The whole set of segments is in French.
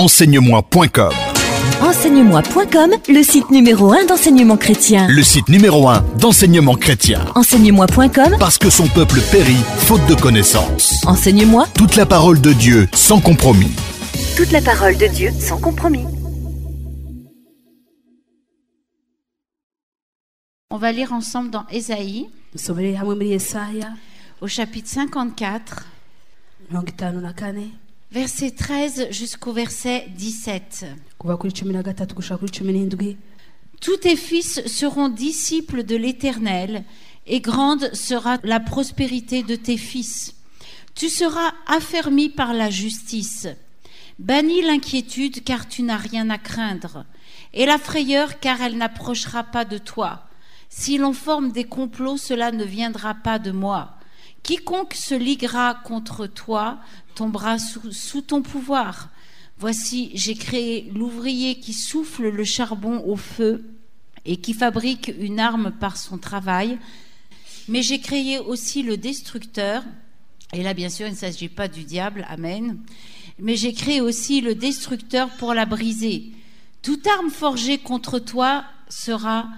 enseigne-moi.com. Enseigne-moi.com, le site numéro 1 d'enseignement chrétien. Le site numéro 1 d'enseignement chrétien. Enseigne-moi.com, Parce que son peuple périt faute de connaissance. Enseigne-moi. Toute la parole de Dieu sans compromis. Toute la parole de Dieu sans compromis. On va lire ensemble dans Ésaïe, au chapitre 54, verset 13 jusqu'au verset 17. Tous tes fils seront disciples de l'Éternel, et grande sera la prospérité de tes fils. Tu seras affermi par la justice. Bannis l'inquiétude, car tu n'as rien à craindre, et la frayeur, car elle n'approchera pas de toi. Si l'on forme des complots, cela ne viendra pas de moi. Quiconque se liguera contre toi tombera sous ton pouvoir. Voici, j'ai créé l'ouvrier qui souffle le charbon au feu et qui fabrique une arme par son travail. Mais j'ai créé aussi le destructeur. Et là, bien sûr, il ne s'agit pas du diable, amen. Mais j'ai créé aussi le destructeur pour la briser. Toute arme forgée contre toi sera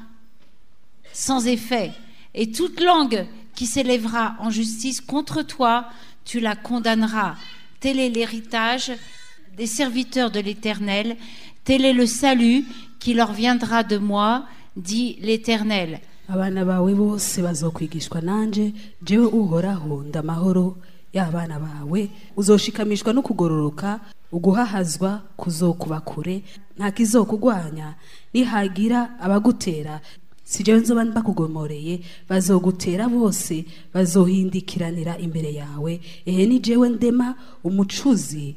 sans effet, et toute langue qui s'élèvera en justice contre toi, tu la condamneras. Tel est l'héritage des serviteurs de l'Éternel, tel est le salut qui leur viendra de moi, dit l'Éternel. Abana bawe bose bazokwigishwa nanje jewe uhoraho ndamahoro y'abana bawe uzoshikamishwa no kugororoka uguhahazwa kuzokuba kure nta kizokugwanya nihagira abagutera si jewe nzoba bakugomoreye bazogutera bose bazohindikiranira imbere yawe ni jewe ndema umucuzi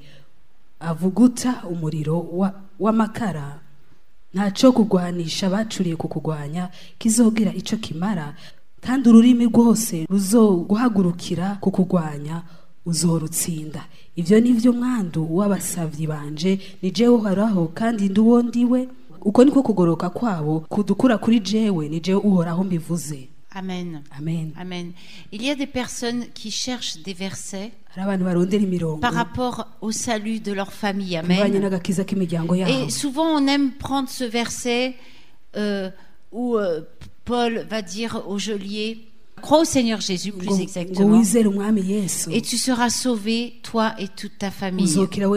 avuguta umuriro w'amakara ntaco kugwanisha bacuriye kukugwanya kizogira ico kimara kandi ururimi rwose ruzoguhagurukira kukugwanya uzorutsinda. Ivyo nivyo mwandu w'abasavyi banje ni jewe uhoraho kandi nduwo ndiwe uko niko kugoroka kwabo kudukura kuri jewe ni jewe uhoraho mbivuze. Amen. Amen. Amen. Il y a des personnes qui cherchent des versets par rapport au salut de leur famille. Amen. Et souvent on aime prendre ce verset où Paul va dire au geôlier, crois au Seigneur Jésus plus exactement, et tu seras sauvé, toi et toute ta famille.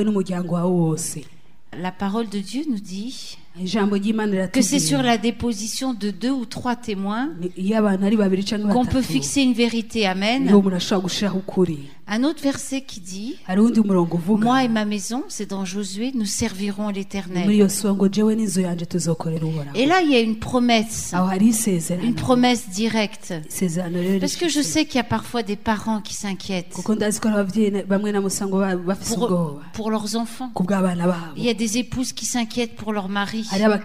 La parole de Dieu nous dit que c'est sur la déposition de 2 ou 3 témoins qu'on peut fixer une vérité. Amen. Un autre verset qui dit, moi et ma maison, c'est dans Josué, nous servirons l'Éternel. Et là, il y a une promesse directe. Parce que je sais qu'il y a parfois des parents qui s'inquiètent pour leurs enfants. Il y a des épouses qui s'inquiètent pour leur mari. Amen.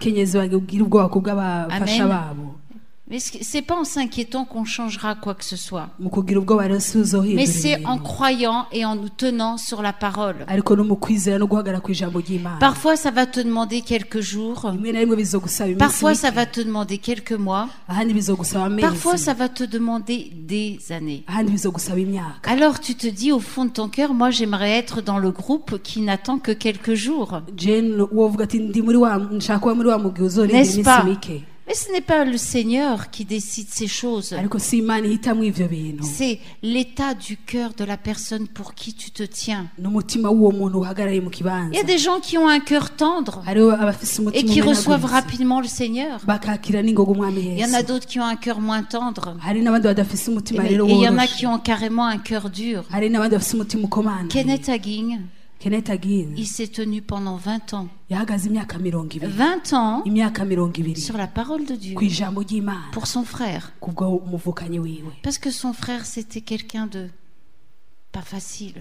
Mais c'est pas en s'inquiétant qu'on changera quoi que ce soit. Mais c'est en croyant et en nous tenant sur la parole. Parfois ça va te demander quelques jours. Parfois ça va te demander quelques mois. Parfois ça va te demander des années. Alors tu te dis au fond de ton cœur, moi j'aimerais être dans le groupe qui n'attend que quelques jours. N'est-ce pas? Mais ce n'est pas le Seigneur qui décide ces choses. C'est l'état du cœur de la personne pour qui tu te tiens. Il y a des gens qui ont un cœur tendre et qui reçoivent rapidement le Seigneur. Il y en a d'autres qui ont un cœur moins tendre. Et il y en a qui ont carrément un cœur dur. Kenneth Hagin, il s'est tenu pendant 20 ans. 20 ans sur la parole de Dieu pour son frère. Parce que son frère, c'était quelqu'un de pas facile.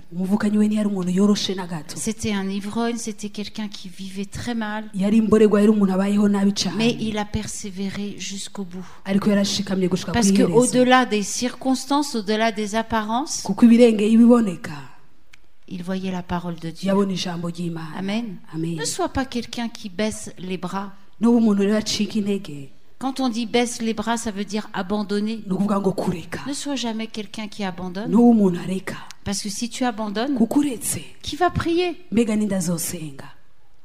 C'était un ivrogne, c'était quelqu'un qui vivait très mal. Mais il a persévéré jusqu'au bout. Parce qu'au-delà des circonstances, au-delà des apparences, il voyait la parole de Dieu. Amen. Ne sois pas quelqu'un qui baisse les bras. Quand on dit baisse les bras, ça veut dire abandonner. Ne sois jamais quelqu'un qui abandonne. Parce que si tu abandonnes, qui va prier?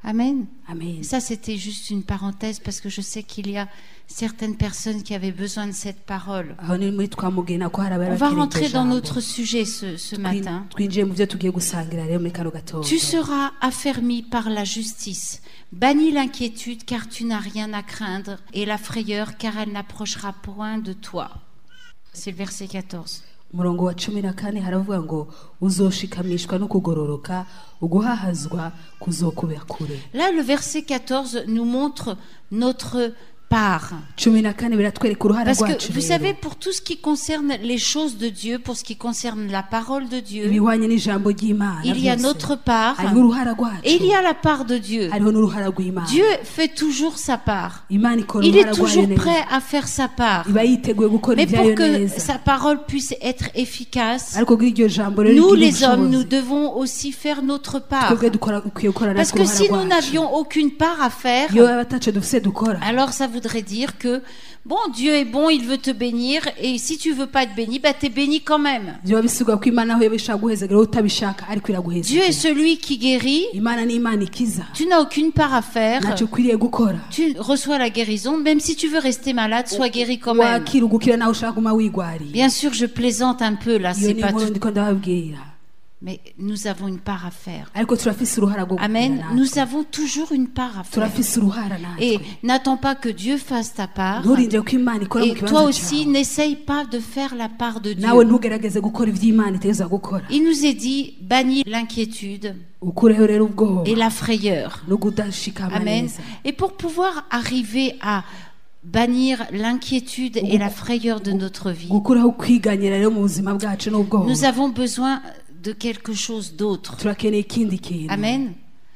Amen. amen. Ça, c'était juste une parenthèse parce que je sais qu'il y a certaines personnes qui avaient besoin de cette parole. aho ni muri twamugena ko hari abari On va bakeneye rentrer iryo dans jambo. notre sujet ce matin. Twinjiye mu byo tugiye gusangira rero muri kano gatondo. Tu seras affermi par la justice. Bannis l'inquiétude car tu n'as rien à craindre et la frayeur car elle n'approchera point de toi. C'est le verset 14. umurongo wa 14 haravuga ngo uzoshikamishwa no kugororoka uguhahazwa kuzokuba kure. Là, le verset 14 nous montre notre part. 14 biratwereka uruhara Parce rwacu que vous rero. savez, pour tout ce qui concerne les choses de Dieu, pour ce qui concerne la parole de Dieu, ibihwanye n'ijambo ry'Imana il y a byose. notre part hariho uruhara rwacu et il y a la part de Dieu. hariho n'uruhara rw'Imana. Dieu fait toujours sa part. Imana ikora Il est uruhara rwayo toujours neza. prêt à faire sa part. iba yiteguye gukora Mais ibyayo pour que neza. sa parole puisse être efficace, ariko kugira iryo jambo rero nous rigire les hommes, nous ubushobozi, devons aussi faire notre part. twebwe ukwiye gukora Parce natwe que si uruhara nous rwacu. n'avions aucune part à faire, iyo yaba ataco dufise dukora alors ça voudrait dire que, bon, Dieu est bon, il veut te bénir, et si tu veux pas être béni, bah t'es béni quand même. byoba bisigura ko Imana aho yaba ishaka guhezagera wowe utabishaka ariko Dieu est iraguhezagera. celui qui guérit, Imana ni Imana ikiza, tu n'as aucune part à faire, ntacyo ukwiriye gukora. tu reçois la guérison, même si tu veux rester malade, sois guéri quand même. wakira ugukira nawe ushaka guma wigwariye. Bien sûr, je plaisante un peu là, iyo c'est ni pas inkuru tout, ndiko ndababwira, mais nous avons une part à faire. ariko turafise uruhara rwo gukora Amen. natwe. Nous avons toujours une part à faire. turafise uruhara Et natwe. n'attends pas que Dieu fasse ta part. nturindire ko Imana ikora mu Et toi kibanza aussi, cyawe. n'essaye pas de faire la part de nawe Dieu. ntugerageze gukora ibyo Imana itegerezwa gukora. Il nous est dit, bannis l'inquiétude ukureho rero ubwoba et la frayeur. no kudashikama Amen. neza. Et pour pouvoir arriver à bannir l'inquiétude et la frayeur de notre vie, gukuraho kwiganyira rero mu buzima bwacu n'ubwoba, nous avons besoin de quelque chose d'autre. turakeneye ikindi kintu. Amen.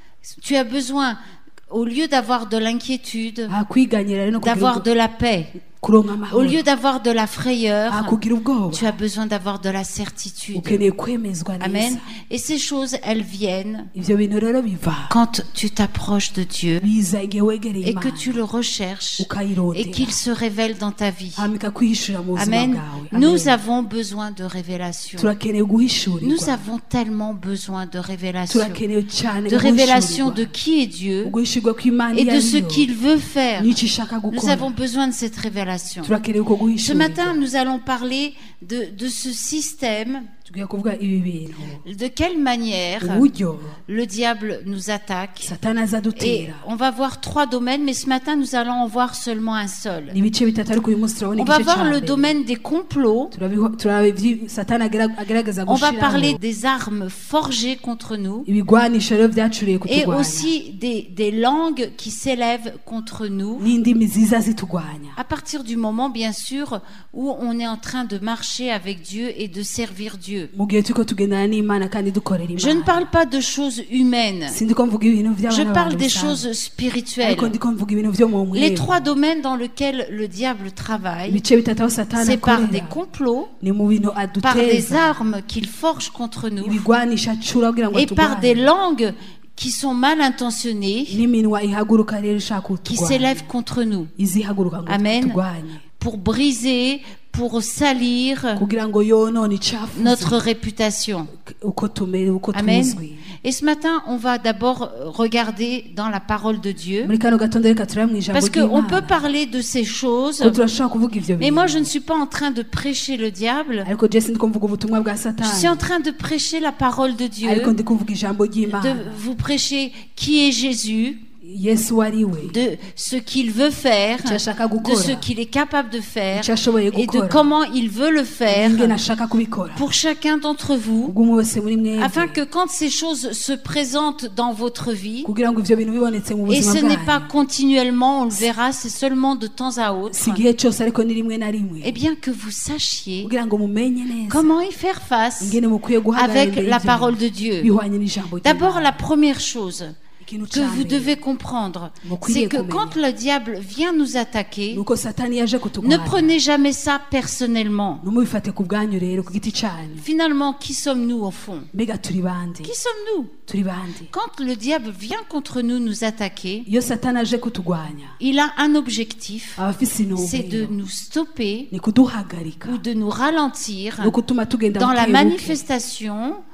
Tu as besoin, au lieu d'avoir de l'inquiétude, kwiganyira rero no kugira d'avoir de la paix. kuronka Au amahoro. lieu d'avoir de la frayeur, kugira ubwoba tu as besoin d'avoir de la certitude. ukeneye kwemezwa Amen. neza. Et ces choses, elles viennent ivyo bintu rero biva quand tu t'approches de Dieu biza igihe wegereye et que Imana tu le recherches et ukayirondera qu'il se révèle dans ta vie. hama ikakwihishurira mu buzima Amen. bwawe. Nous Amen. avons besoin de révélation. turakeneye guhishurirwa, Nous avons tellement besoin de révélation. turakeneye cyane De révélation de guhishurirwa. qui est Dieu guhishurwa kw'Imana et iyo de ce ariyo, qu'il veut faire. n'icyo ishaka Nous gukora. avons besoin de cette révélation. turakeneye uko Ce guhishurirwa. matin, nous allons parler de ce système, tugiye kuvuga ibi bintu, de quelle manière uburyo le diable nous attaque. satani aza Et adutera. on va voir 3 domaines, mais ce matin, nous allons en voir seulement un seul. ni ibice bitatu ariko uyu munsi turabona On va igice voir cya le mbere. domaine des complots. turaba ibyo satani agerageza On va gushiraho, parler des armes forgées contre nous ibigwanisho rero byacuriye et kuturwanya, aussi des langues qui s'élèvent contre nous. n'indimi ziza zitugwanya. À partir du moment, bien sûr, où on est en train de marcher avec Dieu et de servir Dieu. mu gihe turiko tugendana n'Imana kandi dukorera Imana. Je ne parle pas de choses humaines. sindiko mvuga ibintu Je by'abana parle bantu des bisanzwe. choses spirituelles. ariko ndiko mvuga ibintu byo mu Les mwema. 3 domaines dans lesquels le diable travaille, ibice bitatu aho satani c'est par des akorera complots, ni mu bintu par des aduteza, armes qu'il forge contre nous ibigwanisha acura kugira ngo et par des atugwanye, langues qui sont mal intentionnées, n'iminwa ihaguruka rero ishaka qui kutugwanya, s'élèvent contre nous izihaguruka ngo Amen. tutugwanye, pour briser, pour salir kugira ngo yonone icafuze notre réputation. uko tumere uko Amen. tuzwi. Et ce matin, on va d'abord regarder dans la parole de Dieu, muri kano gatondo reka turebe mu ijambo parce qu'on peut ry'Imana, parler de ces choses, ko turashobora kuvuga ivyo mais moi je bintu, ne suis pas en train de prêcher le diable, ariko je sindiko mvuga ubutumwa bwa je suis en satani, train de prêcher la parole de Dieu, ariko ndiko mvuga ijambo de ry'Imana, vous prêcher qui est Jésus, Yesu ari we, de ce qu'il veut faire, icyo ashaka de gukora, ce qu'il est capable de faire icyo ashoboye et de gukora, comment il veut le faire ingene ashaka kubikora, pour chacun d'entre vous, ubwo wese muri mwebwe, afin que quand ces choses se présentent dans votre vie, kugira ngo ivyo bintu bibonetse mu et buzima ce n'est pas bwanyu, continuellement, on le verra, c'est seulement de temps à autre, si igihe cyose ariko ni rimwe na rimwe, eh bien que vous sachiez kugira ngo mumenye neza comment y faire face ingene mukwiye guhagarara avec imbere la y'ivyo parole bintu de Dieu. bihwanye n'ijambo D'abord, ry'Imana. la première chose Ikintu que ca vous mbere, devez comprendre, mukwiriye c'est que kumenya, quand le diable vient nous attaquer, nuko satani yaje ne kutugwanya, prenez jamais ça personnellement. numubifate ku bwanyu rero ku giti canyu, Finalement, qui sommes-nous au fond? mbega turi bande, Qui sommes-nous? turi bande. Quand le diable vient contre nous nous attaquer, iyo satani aje kutugwanya il a un objectif, aba afise c'est de intumbero, nous stopper ni kuduhagarika ou de nous ralentir no gutuma tugenda dans la bukebuke manifestation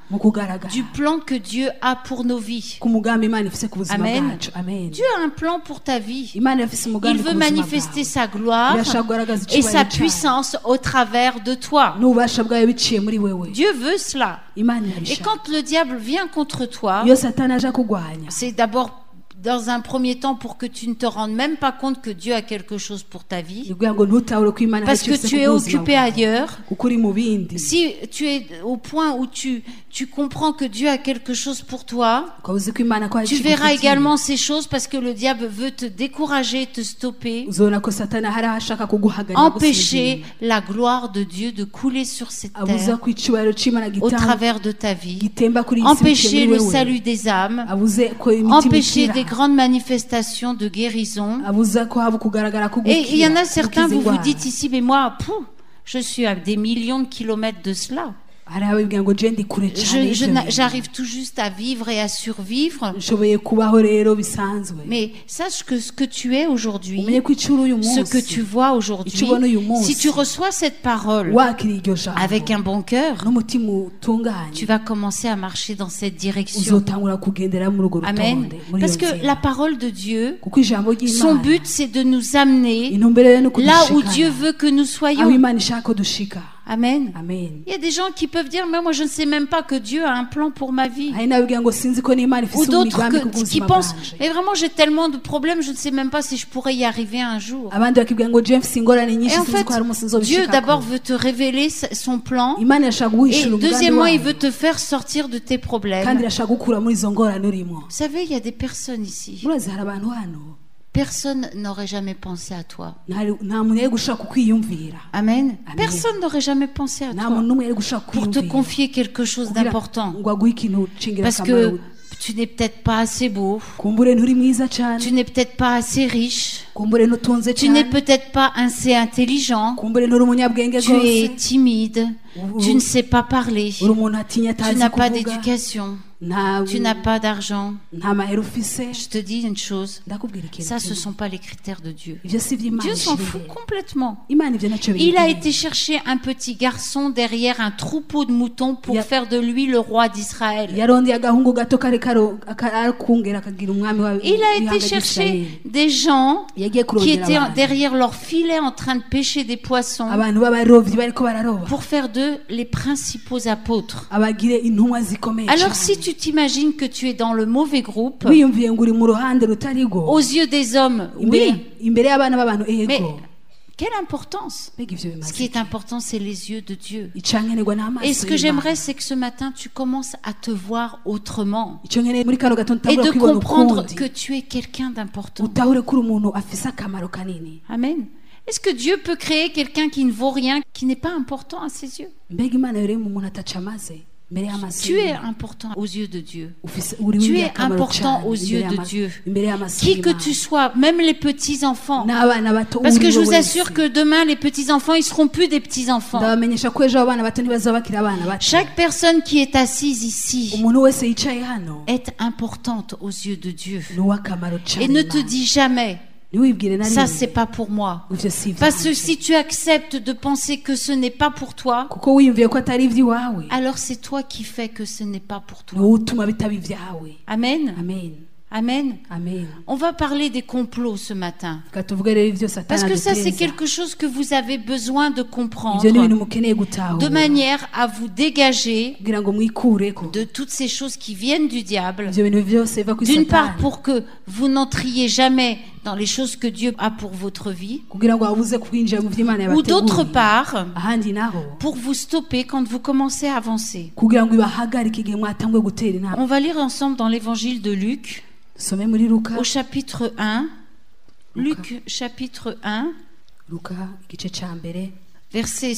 mu kugaragara du plan que Dieu a pour nos vies. ku mugambi Imana ifise ku buzima Amen. bwacu. Amen. Dieu a un plan pour ta vie. Imana ifise Il umugambi ku veut buzima manifester bwawe. sa gloire Irashaka kugaragaza et sa icyubahiro cyayo puissance au travers de toi. n'ububasha bwayo biciye muri wewe. Dieu veut cela. Imana Et irabishaka. quand le diable vient contre toi, Iyo Satani aje kugwanya, c'est d'abord dans un premier temps pour que tu ne te rendes même pas compte que Dieu a quelque chose pour ta vie. kugira ngo ntutahure ko Imana Parce que tu es occupé ailleurs. kuko uri mu bindi. Si tu es au point où tu comprends que Dieu a quelque chose pour toi, Ukaba uzi ko Imana ko hari tu ikintu verras ifitiye. également ces choses parce que le diable veut te décourager, te stopper, uzobona ko Satani hari aho ashaka kuguhagarika, empêcher la gloire de Dieu de couler sur cette abuza terre ko icyubahiro c'Imana au travers de ta vie, gitemba kuri iyi si biciye empêcher muri le wewe. salut des âmes, abuze ko imitima empêcher ikira. des grandes manifestations de guérison. abuza ko haba kugaragara ko Et il y en a gukira, certains, gukiza vous vous indwara. dites ici, mais moi, je suis à des millions de kilomètres de cela. hari ababwira ngo je ndi kure cyane y'ivyo bintu. J'arrive tout juste à vivre et à survivre. nshoboye kubaho rero bisanzwe. Mais sache que ce que tu es aujourd'hui, umenye ko icyo uri uyu ce que munsi tu vois aujourd'hui, icyo ubona uyu munsi, si tu reçois cette parole wakira iryo jambo avec un bon cœur, n'umutima utunganye, tu vas commencer à marcher dans cette direction. uzotangura kugendera muri urwo Amen. rutonde, muri Parce iyo que nzira. la parole de Dieu, kuko ijambo son ry'Imana but, c'est de nous amener intumbero ye no là où kudushikana Dieu veut que nous aho soyons. Imana ishaka ko dushika. Amen. Amen. Il y a des gens qui peuvent dire, mais moi je ne sais même pas que Dieu a un plan pour ma vie. hari n'ababwira ngo sinzi ko n'Imana Ou ifise d'autres umugambi ku qui buzima pensent, bwanje. mais vraiment j'ai tellement de problèmes, je ne sais même pas si je pourrais y arriver un jour. abandi bakibwira ngo je mfise ingorane Et nyinshi en sinzi fait, ko hari umunsi Dieu nzobishikako. d'abord veut te révéler son plan. Imana irashaka Et guhishura umugambi deuxièmement, il wayo, veut te faire sortir de tes kandi problèmes. irashaka gukura muri izo ngorane urimo. Vous savez, il y a des personnes ici. murazi hari abantu hano Personne n'aurait jamais pensé à toi. nta muntu yari gushaka kukwiyumvira, Amen. Amen. Personne n'aurait jamais pensé à nta toi muntu n'umwe yari gushaka pour te kukwiyumvira confier quelque chose kugira d'important. ngo aguhe ikintu Parce c'ingirakamaro. que tu n'es peut-être pas assez beau, kumbure nturi mwiza cyane, tu n'es peut-être pas assez riche, kumbure ntutunze tu n'es cyane, peut-être pas assez intelligent, kumbure nturi umunyabwenge tu es rwose, timide, tu ne sais pas parler, uri umuntu atinya tu atazi n'as pas kuvuga, d'éducation, nta tu n'as pas d'argent. nta mahera ufise. Je te dis une chose, ndakubwira ikintu ça ce kimwe. sont pas les critères de Dieu. Ivyo si ivy'Imana Dieu s'en ishira fout imbere. complètement. Imana ivyo ntacyo Il a biyibwiye. été chercher un petit garçon derrière un troupeau de moutons pour Ya- faire de lui le roi d'Israël. yarondeye agahungu gato kari arakungera akagira umwami wa Il a été w'ihanga chercher ry'Isirayeli. des gens yagiye qui kurondera étaient abantu. derrière leur filet en train de pêcher des poissons abantu b'abarovyi bariko bararoba pour faire d'eux les principaux apôtres. abagire intumwa zikomeye Alors cyane. si tu t'imagines que tu es dans le mauvais groupe, wiyumviye ngo uri mu ruhande rutari rwo aux yeux des hommes, imbere oui, imbere y'abana b'abantu mais ego quelle importance! mbega ivyo Ce bimaze qui est important, c'est les yeux de Dieu. ico nkenerwa n'amaso Et ce que y'Imana. j'aimerais, c'est que ce matin, tu commences à te voir autrement ico nkeneye muri kano gatondo et utangura de kwibona comprendre ukundi que tu es quelqu'un d'important. utahure ko uri umuntu afise akamaro kanini. Amen. Est-ce que Dieu peut créer quelqu'un qui ne vaut rien, qui n'est pas important à ses yeux? mbega Imana yoreye mu muntu ataca amaze imbere y'amaso Tu es y'Imana. important aux yeux de Dieu. Ufise- uri Tu es w'ingirakamaro important cane aux imbere yeux de y'amaso- Dieu. imbere y'amaso Qui que y'Imana. tu sois, même les petits-enfants. n'abana bato Parce que uri je we vous wese. assure que demain, les petits-enfants, ils seront plus des petits-enfants. ndabamenyesha ko ejo abana bato ntibazaba bakiri abana bato. Chaque personne qui est assise ici umuntu wese yicaye hano est importante aux yeux de Dieu. ni uw'akamaro cane Et ne te Imana. dis jamais, ntiwibwire na ça rimwe c'est pas pour moi. ivyo si Parce que ivyanje. si tu acceptes de penser que ce n'est pas pour toi, kuko wiyumviye ko atari ivy'iwawe alors c'est toi qui fais que ce n'est pas pour toi. niwo utuma bitaba ivyawe. Amen. amen Amen. amen. On va parler des complots ce matin. reka tuvuge rero ivyo satani Parce que ça, c'est aduteza. quelque chose que vous avez besoin de comprendre ivyo ni ibintu mukeneye gutahura de manière à vous dégager kugira ngo mwikureko de toutes ces choses qui viennent du diable. ivyo bintu vyose biva kuri D'une part, satani pour que vous n'entriez jamais dans les choses que Dieu a pour votre vie. kugira ngo abuze kwinjira mu vy'Imana Ou d'autre yabateguriye. part, ahandi naho pour vous stopper quand vous commencez à avancer. kugira ngo ibahagarike igihe mwatanguye gutera intambwe. On va lire ensemble dans l'évangile de Luc, dusome muri Luka au chapitre 1. Luca. Luc, chapitre 1, Luka igice ca mbere verset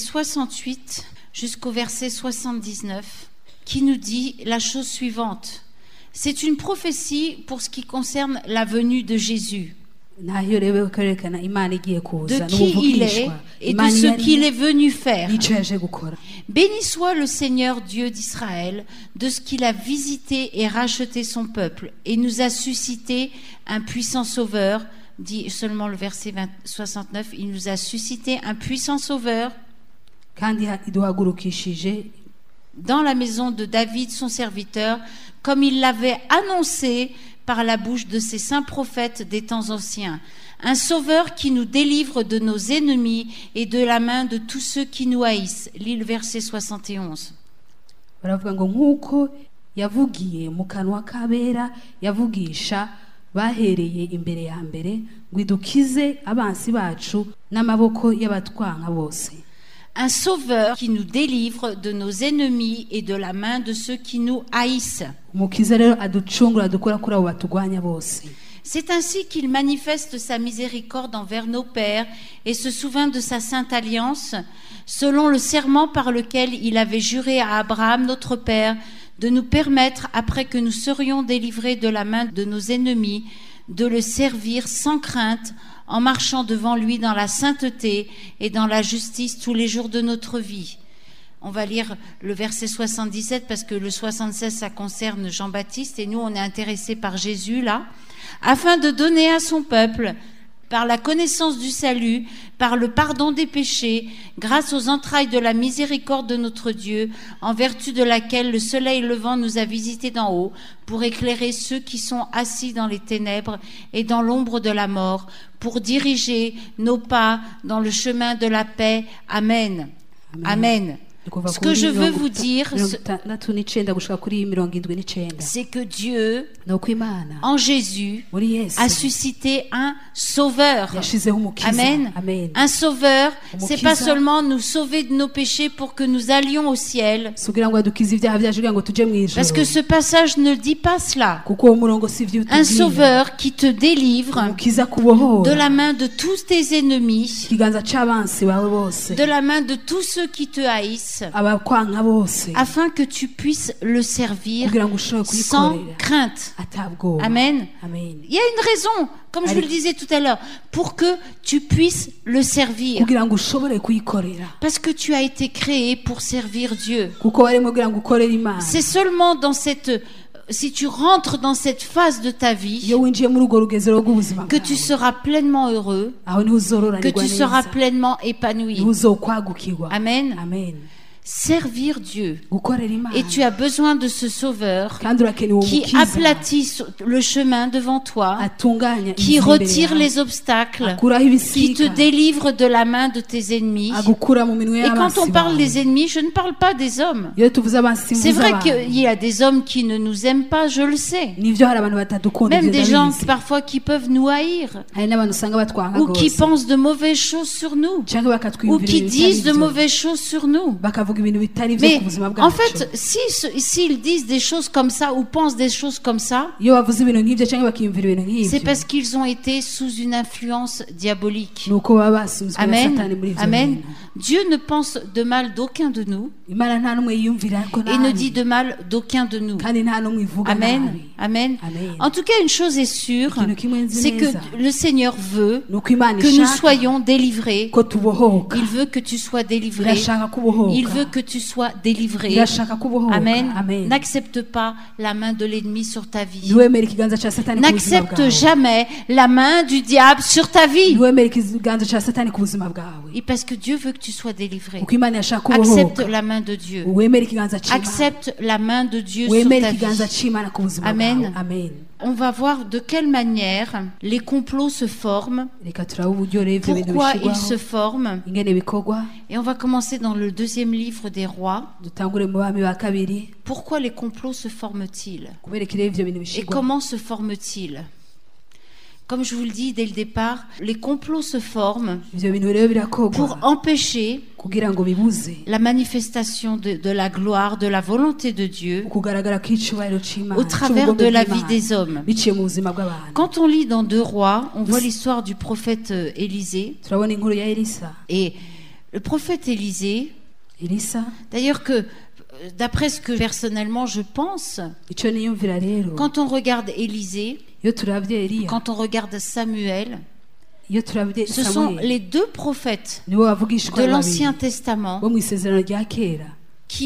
68 jusqu'au verset 79, qui nous dit la chose suivante. C'est une prophétie pour ce qui concerne la venue de Jésus, nayo rero kerekana Imana igiye de kuza qui il est n'ubuvugishwa et de Imana ce yari qu'il est venu faire. n'ico yaje gukora. Béni soit le Seigneur Dieu d'Israël de ce qu'il a visité et racheté son peuple et nous a suscité un puissant sauveur, dit seulement le verset 69, il nous a suscité un puissant sauveur kandi iduhagurukishije dans la maison de David, son serviteur, comme il l'avait annoncé par la bouche de ses saints prophètes des temps anciens. Un sauveur qui nous délivre de nos ennemis et de la main de tous ceux qui nous haïssent. Lis le verset 71. baravuga ngo nk'uko yavugiye mu kanwa k'abera yavugisha bahereye imbere ya mbere ngo idukize abansi bacu n'amaboko y'abatwanka bose. Un sauveur qui nous délivre de nos ennemis et de la main de ceux qui nous haïssent. Umukiza rero aducungura adukura kuri abo batugwanya bose. C'est ainsi qu'il manifeste sa miséricorde envers nos pères et se souvint de sa sainte alliance, selon le serment par lequel il avait juré à Abraham, notre père, de nous permettre, après que nous serions délivrés de la main de nos ennemis, de le servir sans crainte, en marchant devant lui dans la sainteté et dans la justice tous les jours de notre vie. On va lire le verset 77 parce que le 76, ça concerne Jean-Baptiste et nous, on est intéressés par Jésus là. Afin de donner à son peuple, par la connaissance du salut, par le pardon des péchés, grâce aux entrailles de la miséricorde de notre Dieu, en vertu de laquelle le soleil levant nous a visités d'en haut, pour éclairer ceux qui sont assis dans les ténèbres et dans l'ombre de la mort, pour diriger nos pas dans le chemin de la paix. Amen. Amen. Ce que je veux vous dire, c'est que Dieu, en Jésus, a suscité un sauveur. Amen. Un sauveur, c'est pas seulement nous sauver de nos péchés pour que nous allions au ciel. Parce que ce passage ne dit pas cela. Un sauveur qui te délivre de la main de tous tes ennemis, de la main de tous ceux qui te haïssent, afin que tu puisses le servir sans crainte. Amen. Il y a une raison, comme je vous le disais tout à l'heure, pour que tu puisses le servir. Parce que tu as été créé pour servir Dieu. C'est seulement dans cette... Si tu rentres dans cette phase de ta vie, que tu seras pleinement heureux, que tu seras pleinement épanoui. Amen. Servir Dieu. Et tu as besoin de ce sauveur qui aplatit le chemin devant toi, qui retire les obstacles, qui te délivre de la main de tes ennemis. Et quand on parle des ennemis, je ne parle pas des hommes. C'est vrai qu'il y a des hommes qui ne nous aiment pas, je le sais. Même des gens parfois qui peuvent nous haïr, ou qui pensent de mauvaises choses sur nous, ou qui disent de mauvaises choses sur nous. Mais en fait, s'ils disent des choses comme ça ou pensent des choses comme ça, c'est parce qu'ils ont été sous une influence diabolique. Amen. Amen. Dieu ne pense de mal d'aucun de nous et ne dit de mal d'aucun de nous. Amen. Amen. En tout cas, une chose est sûre, c'est que le Seigneur veut que nous soyons délivrés. Il veut que tu sois délivré. Il veut que tu sois délivré. Amen. N'accepte pas la main de l'ennemi sur ta vie. N'accepte jamais la main du diable sur ta vie. Et parce que Dieu veut que tu sois délivré. Accepte la main de Dieu. Accepte la main de Dieu sur ta vie. Amen. On va voir de quelle manière les complots se forment, pourquoi ils se forment. Et on va commencer dans le 2e livre des rois. Pourquoi les complots se forment-ils? Et comment se forment-ils? Comme je vous le dis dès le départ, les complots se forment pour empêcher la manifestation de la gloire, de la volonté de Dieu au travers de la vie des hommes. Quand on lit dans 2 Rois, on voit l'histoire du prophète Élisée. Et le prophète Élisée, d'ailleurs que d'après ce que personnellement je pense, quand on regarde Élisée, quand on regarde Samuel, ce sont les 2 prophètes de l'Ancien Testament qui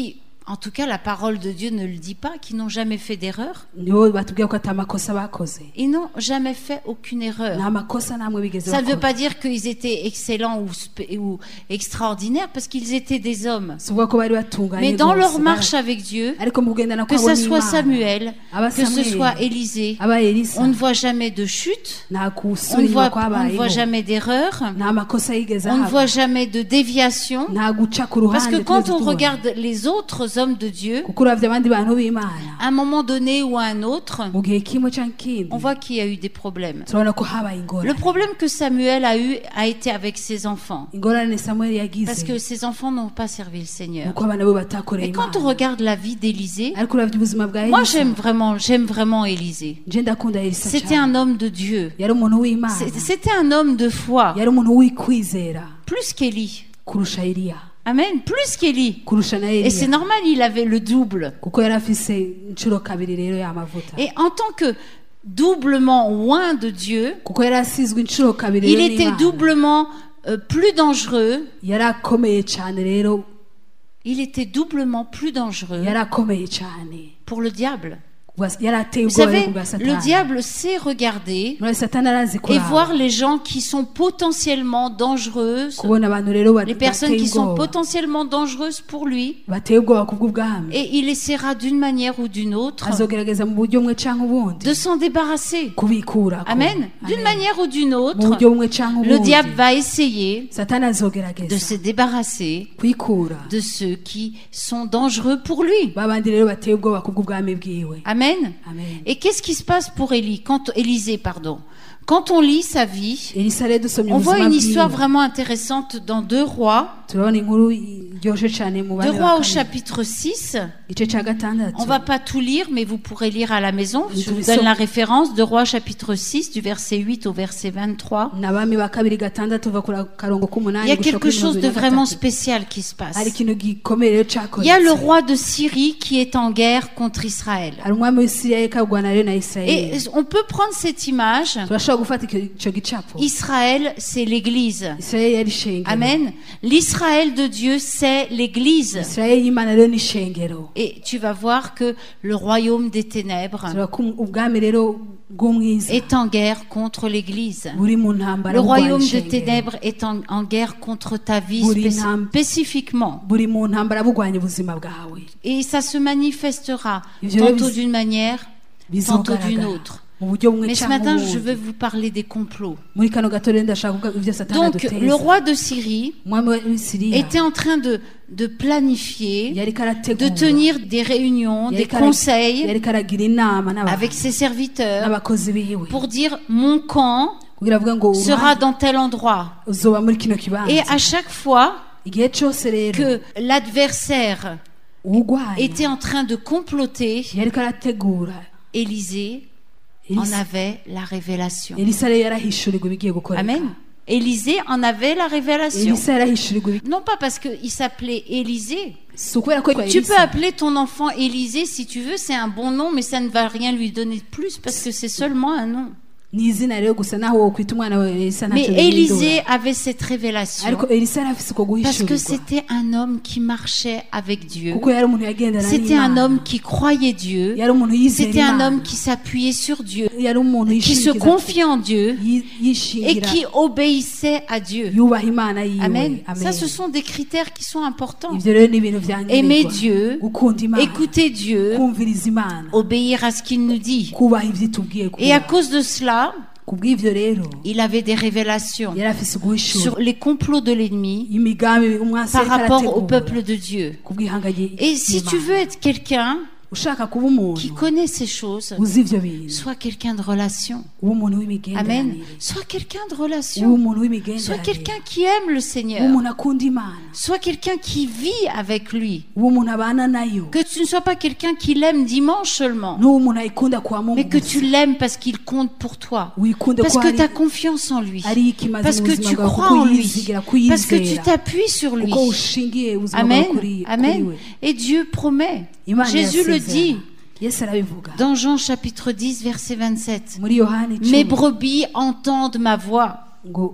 En tout cas, la parole de Dieu ne le dit pas, qui n'ont jamais fait d'erreur. nibo batubwira ko atamakosa bakoze Ils n'ont jamais fait aucune erreur. nta makosa namwe bigeze Ça ne veut bakora pas dire qu'ils étaient excellents ou extraordinaires, parce qu'ils étaient des hommes. sivuga ko bari batunganye Mais dans rwose, leur marche avec Dieu, ariko mu kugendana que kwabo ce soit n'Imana, Samuel, aba que ce Samuel, soit Élisée, aba Elisa on ne voit jamais de chute, nta on ne kusubira voit, kwabayeho jamais d'erreur, nta makosa yigeze on ne ahaba voit jamais de déviation. nta guca ku Parce que ruhande quand twese on tubona. regarde les autres hommes de Dieu, kuko uravye abandi bantu b'Imana à un moment donné ou à un autre, mu gihe kimwe canke ikindi on voit qu'il y a eu des problèmes. turabona ko habaye Le ingorane problème que Samuel a eu a été avec ses enfants. ingorane Samuel yagize Parce que ses enfants n'ont pas servi le Seigneur. nuko abana bo batakoreye Et quand on Imana regarde la vie d'Élisée, ariko uravye ubuzima bwa moi Elisa j'aime vraiment Élisée. nje ndakunda Elisa C'était cyane un homme de Dieu. yari umuntu w'Imana C'était un homme de foi. yari umuntu w'ikwizera Plus qu'Élie. kurusha Eliya Amen. Plus qu'Élie. kurusha na Et c'est Eliya normal, il avait le double. kuko yari afise inshuro kabiri rero y'amavuta Et en tant que doublement oint de Dieu, kuko yari asizwe inshuro kabiri il rero était n'Imana doublement plus dangereux. yari akomeye cyane rero Il était doublement plus dangereux yari akomeye cyane pour le diable. yari ateye Vous ubwoba savez, bwa le Satani diable sait regarder muri Satani arazi et kuraba voir les gens qui sont potentiellement dangereuses, kubona abantu rero les personnes bateye qui sont ubwoba potentiellement dangereuses pour lui, bateye ubwoba kubw'ubwami et il essaiera d'une manière ou d'une autre azogerageza mu buryo bumwe canke ubundi de s'en débarrasser. kubikura Amen. D'une manière ou d'une mu autre, buryo bumwe canke le ubundi diable va essayer Satani de azogerageza se débarrasser kwikura de ceux qui sont dangereux pour lui. babandi rero bateye ubwoba kubw'ubwami bwiwe Amen. amen Et qu'est-ce qui se passe pour Élisée, pardon. Quand on lit sa vie, Elisa rero dusomye on voit ubuzima une histoire bwiwe vraiment intéressante dans 2 Rois. turabona inkuru iryoshe cyane mu 2 bami Rois ba au kane chapitre 6. igice ca gatandatu On va pas tout lire, mais vous pourrez lire à la maison. Je vous Nous donne la référence. 2 Rois chapitre 6, du verset 8 au verset 23. n'abami ba kabiri gatandatu uva ku karongo Il k'umunani y a gushika quelque kuri chose de mirongo ine na vraiment gatatu. spécial qui se passe. hari ikintu gikomeye rero Il y a le cakozwe roi de Syrie qui est en guerre contre Israël. hari umwami w'isirayeli karwana rero na Et isirayeli on peut prendre cette image. turashobora gufata ico gicapo Israël, c'est l'Église. isirayeli yari ishengero Amen. L'Israël de Dieu, c'est l'Église. isirayeli y'imana rero ni ishengero Et tu vas voir que le royaume des ténèbres turabona ko ubwami rero bw'umwiza est en guerre contre l'Église. buri mu ntambara Le burwanya royaume des ishengero. ténèbres est en guerre contre ta vie Burinam. spécifiquement. buri mu ntambara burwanya ubuzima bwawe Et ça se manifestera Ivyo tantôt bis- d'une manière, tantôt d'une bizogaragara autre. mu buryo bumwe Mais ce cyangwa matin, je ubundi vais vous parler des complots. muri kano gato rero ndashaka kuvuga ibyo satani Donc, aduteza le roi de Syrie umwami w'isiriya était en train de planifier, yariko de arategura tenir des réunions, des yariko ara- conseils yariko aragira inama n'abantu avec ses serviteurs n'abakozi biwe pour dire mon camp kugira avuga ngo sera dans tel endroit. uzoba muri kino kibanza Et à chaque fois igihe cyose rero que l'adversaire urwanya était en train de comploter, yariko arategura Élisée en Elisa avait la révélation. Elisa rero yarahishurirwa ibigiye gukoreka Amen. Élisée en avait la révélation. Elisa yarahishurirwa Non pas parce qu'il s'appelait Élisée. si ukubera ko yitwa Tu peux Elisa appeler ton enfant Élisée si tu veux, c'est un bon nom, mais ça ne va rien lui donner de plus parce que c'est seulement un nom. ni izina rero gusa naho wokwita umwana wawe Elisa Mais ntacyo Élisée avait cette révélation ariko Elisa yari afise uko parce que guhishurirwa c'était un homme qui marchait avec Dieu. kuko yari umuntu yagendana C'était un n'Imana homme qui croyait Dieu. yari umuntu yizera C'était un Imana homme qui s'appuyait sur Dieu, yari umuntu qui se yishingikiriza confiait en Dieu et yishingira qui obéissait à Dieu. yubaha Imana yiwe Amen. amen Ça, ce sont des critères qui sont importants. ivyo rero ni ibintu Aimer vyankenerwa Dieu, gukunda Imana écouter Dieu, kumviriza Imana obéir à ce qu'il nous dit. kubaha ivyo itubwiye Et à kubaha cause de cela, kubw'ivyo rero il avait des révélations yari afise guhishura sur les complots de l'ennemi imigambi umwasi par yariko rapport au arategura peuple de Dieu. kubw'ihanga Et si tu veux être quelqu'un ushaka kuba umuntu qui connaît ces choses, uzi ivyo bintu sois quelqu'un de relation. uba umuntu Amen. w'imigenderanire Sois quelqu'un de uba relation. umuntu Sois w'imigenderanire quelqu'un qui aime le uba Seigneur. umuntu akunda Imana Sois quelqu'un qui vit avec lui. uba umuntu abana nayo Que tu ne sois pas quelqu'un qui l'aime dimanche seulement, n'uba umuntu ayikunda kuwa Mungu mais que gusa tu l'aimes parce qu'il compte pour toi. wikunde Parce ko que hari tu as confiance en lui. ari ikimaze Parce mu que buzima tu bwawe crois kuko en lui. yizigira Parce que tu kuyizera t'appuies sur lui. kuko ushingiye ubuzima bwawe Amen. kuri Amen. we Et Dieu promet. Imana Jésus le yasezerana. dit Yesu arabivuga dans Jean chapitre 10, verset 27. muri Yohani Mes 10 brebis entendent ma voix. ngo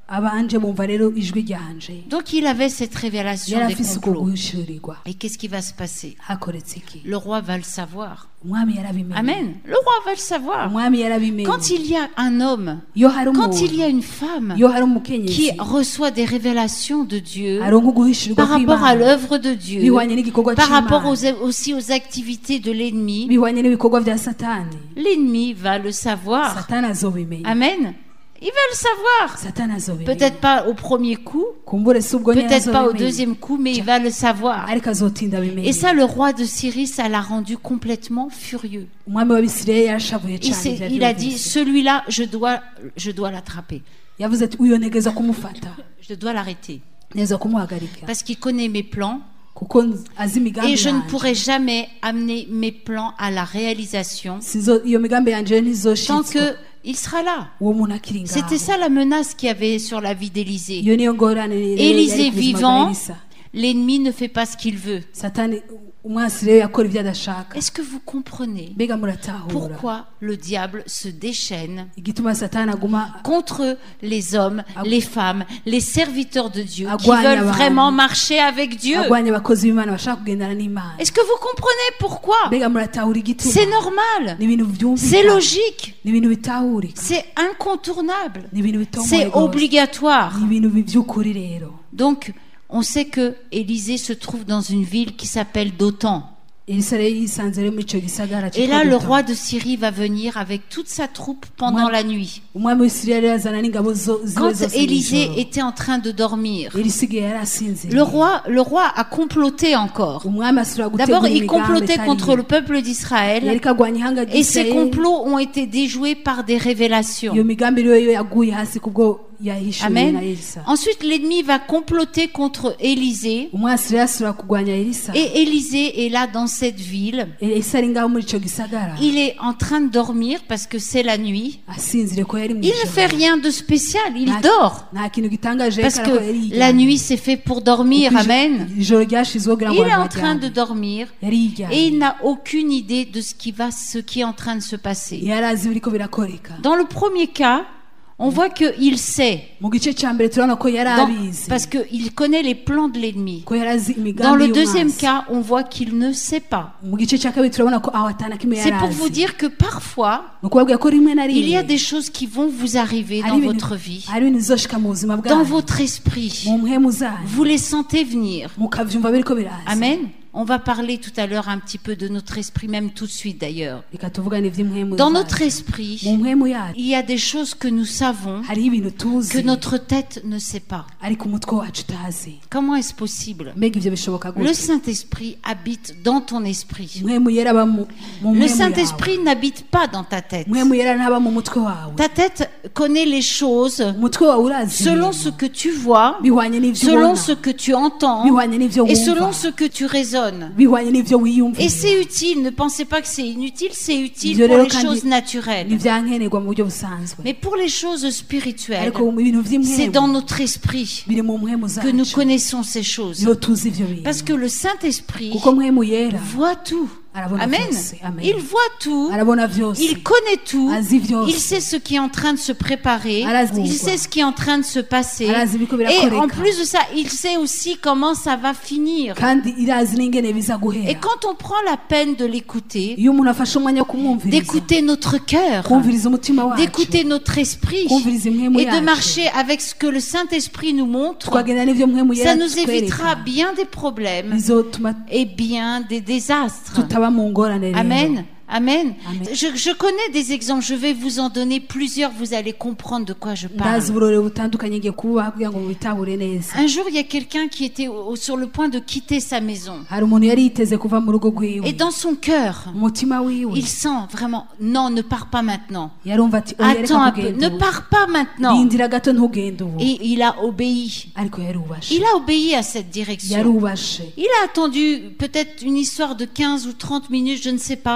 abanje bumva rero ijwi ryanje Donc il avait cette révélation yari des afise uko complots. guhishurirwa Et qu'est-ce qui va se passer? hakoretse iki Le roi va le savoir. umwami yarabimenye Amen. Le roi va le savoir. umwami yarabimenye Quand il y a un homme, iyo hari quand il y a umuntu une femme iyo hari qui umukenyezi reçoit des révélations de Dieu aronka uguhishurirwa par rapport à kw'Imana l'œuvre de Dieu, bihwanye n'igikorwa par rapport c'Imana aussi aux activités de l'ennemi, bihwanye n'ibikorwa vya satani l'ennemi va le savoir. satani azobimenya Amen. Il va le savoir. satani azobimenya Peut-être pas au premier coup, kumbure si ubwo nyene peut-être pas au azobimenya deuxième coup, mais il va le savoir. ariko azotinda abimenye Et ça, le roi de Syrie, ça l'a rendu complètement furieux. umwami w'abisirayeli yarashavuye cane Il a dit, celui-là, je dois l'attraper. yavuze ati uyo negeza kumufata Je dois l'arrêter. neza kumuhagarika Parce qu'il connaît mes plans. kuko azi imigambi Et je ne yanje pourrai jamais amener mes plans à la réalisation iyo migambi yanje tant ntizoshitswa qu'il sera là. uwo muntu akiri ngaho C'était ça la menace qu'il y avait sur la vie d'Élisée. iyo niyo ngorane rero yari Élisée ku buzima bwa vivant, Elisa. l'ennemi ne fait pas ce qu'il veut. satani umwasi rero yakora ibyo adashaka Est-ce que vous comprenez mbega muratahura pourquoi le diable se déchaîne igituma satani aguma contre les hommes, les femmes, les serviteurs de Dieu qui Agwanya veulent abantu. vraiment marcher avec Dieu? agwanya abakozi b'imana bashaka kugendana n'imana Est-ce que vous comprenez pourquoi? mbega muratahura igituma C'est normal. ni ibintu C'est byumvikana logique. ni ibintu bitahurika C'est incontournable. ni ibintu bitomoye C'est rwose. obligatoire. ni ibintu by'ukuri rero Donc, on sait que Élisée se trouve dans une ville qui s'appelle Dothan. elisa rero yisanze rero muri ico gisagara Et là, cyitwa le Dothan. roi de Syrie va venir avec toute sa troupe pendant la nuit. umwami w'isirayeli yazana n'ingabo ziwe Quand zose Élisée mw'ijoro. était en train de dormir, elisa igihe yari asinziriye le roi a comploté encore. umwami asubira D'abord, gutegura il imigambi complotait itari contre yo. le peuple d'Israël. yariko agwanya ihanga Et ces ry'isirayeli complots ont été déjoués par des révélations. iyo migambi rero yo yaguye hasi kubwo yahishuriwe na Amen. elisa Ensuite, l'ennemi va comploter contre Élisée. umwasi rero asubira kugwanya elisa Et Élisée est là dans cette ville. elisa ari ngaho muri ico gisagara Il est en train de dormir parce que c'est la nuit. asinzire ko yari Il ne fait rien de spécial, il dort. nta kintu gitangaje Parce ariko yari que yiryamiye. la nuit c'est fait pour dormir, Kuko amen. ijoro ryashizweho kugira ngo Il est en abantu train de baryame. dormir yari yiryamiye. et il n'a aucune idée de ce qui est en train de se passer. yari azi biriko birakoreka Dans le premier cas, on voit qu'il sait, mu gice ca mbere turabona ko yari abizi parce qu'il connaît les plans de l'ennemi. ko yari azi Dans imigambi le deuxième y'umwasi cas, on voit qu'il ne sait pas. mu gice ca kabiri turabona ko aho atana kimwe C'est yari pour vous azi dire que parfois, ni ukubabwira ko rimwe na il y a rimwe des choses qui vont vous arriver hari dans ibintu- votre vie, hari ibintu bizoshika mu buzima dans bwanyu votre esprit. mu mpwemu zanyu Vous les sentez venir. mukavyumva biriko biraza Amen. On va parler tout à l'heure un petit peu de notre esprit, même tout de suite d'ailleurs. reka tuvugane ivy'impwemu Dans zacu. notre esprit, mu mpwemu yacu il y a des choses que nous savons hariho ibintu tuzi que notre tête ne sait pas. ariko umutwe wacu utazi Comment est-ce possible? mbega ivyo bishoboka Le gute Saint-Esprit habite dans ton esprit. mpwemu yera aba mu Le mpwemu yawe Saint-Esprit n'habite pas dans ta tête. mpwemu yera ntaba mu mutwe wawe Ta tête connaît les choses umutwe wawe urazi selon ibintu. ce que tu vois, bihwanye n'ivyo selon ubona ce que tu entends bihwanye n'ivyo et wumva selon ce que tu raisonnes. bihwanye n'ivyo Et wiyumvira c'est utile, ne pensez pas que c'est inutile, c'est utile Ivyo pour rero les kandi choses naturelles. nivyankenerwa mu buryo busanzwe Mais pour les choses spirituelles, ariko mu bintu c'est dans vy'impwemu notre esprit biri mu mpwemu que nous zacu connaissons ces choses. niho tuzi ivyo bintu Parce que le Saint-Esprit kuko mpwemu yera voit tout. arabona Amen. vyose amen Il voit tout. arabona vyose Il connaît tout. azi vyose Il sait ce qui est en train de se préparer. Arazi Il quoi. sait ce qui est en train de se passer. Arazi biriko Et birakoreka. en plus de ça, il sait aussi comment ça va finir. kandi irazi n'ingene biza Et guhera quand on prend la peine de l'écouter, iyo umuntu afashe umwanya wo kumwumviriza d'écouter notre cœur, kumviriza umutima wacu d'écouter notre esprit kumviriza impwemu et de yacu marcher avec ce que le Saint-Esprit nous montre, tukagenda n'ivyo mpwemu ça yera nous évitera atwereka bien des problèmes bizotuma et bien des désastres. tutaba mu ngorane rero Amen. Amen. Amen. Je connais des exemples, je vais vous en donner plusieurs, vous allez comprendre de quoi je ndazi parle. uburore butandukanye ngiye kububaha kugira ngo mubitahure neza Un jour, il y a quelqu'un qui était sur le point de quitter sa maison. hari umuntu yari yiteze kuva mu rugo rwiwe Et dans son cœur, umutima wiwe il sent vraiment, non, ne pars pas maintenant. yarumva ati oya Attends reka un peu, kugenda ne ubu pars pas maintenant. rindira gato ntugende ubu Et il a obéi. ariko yarubashe Il a obéi à cette direction. yarubashe Il a attendu peut-être une histoire de 15 ou 30 minutes, je ne sais pas. yari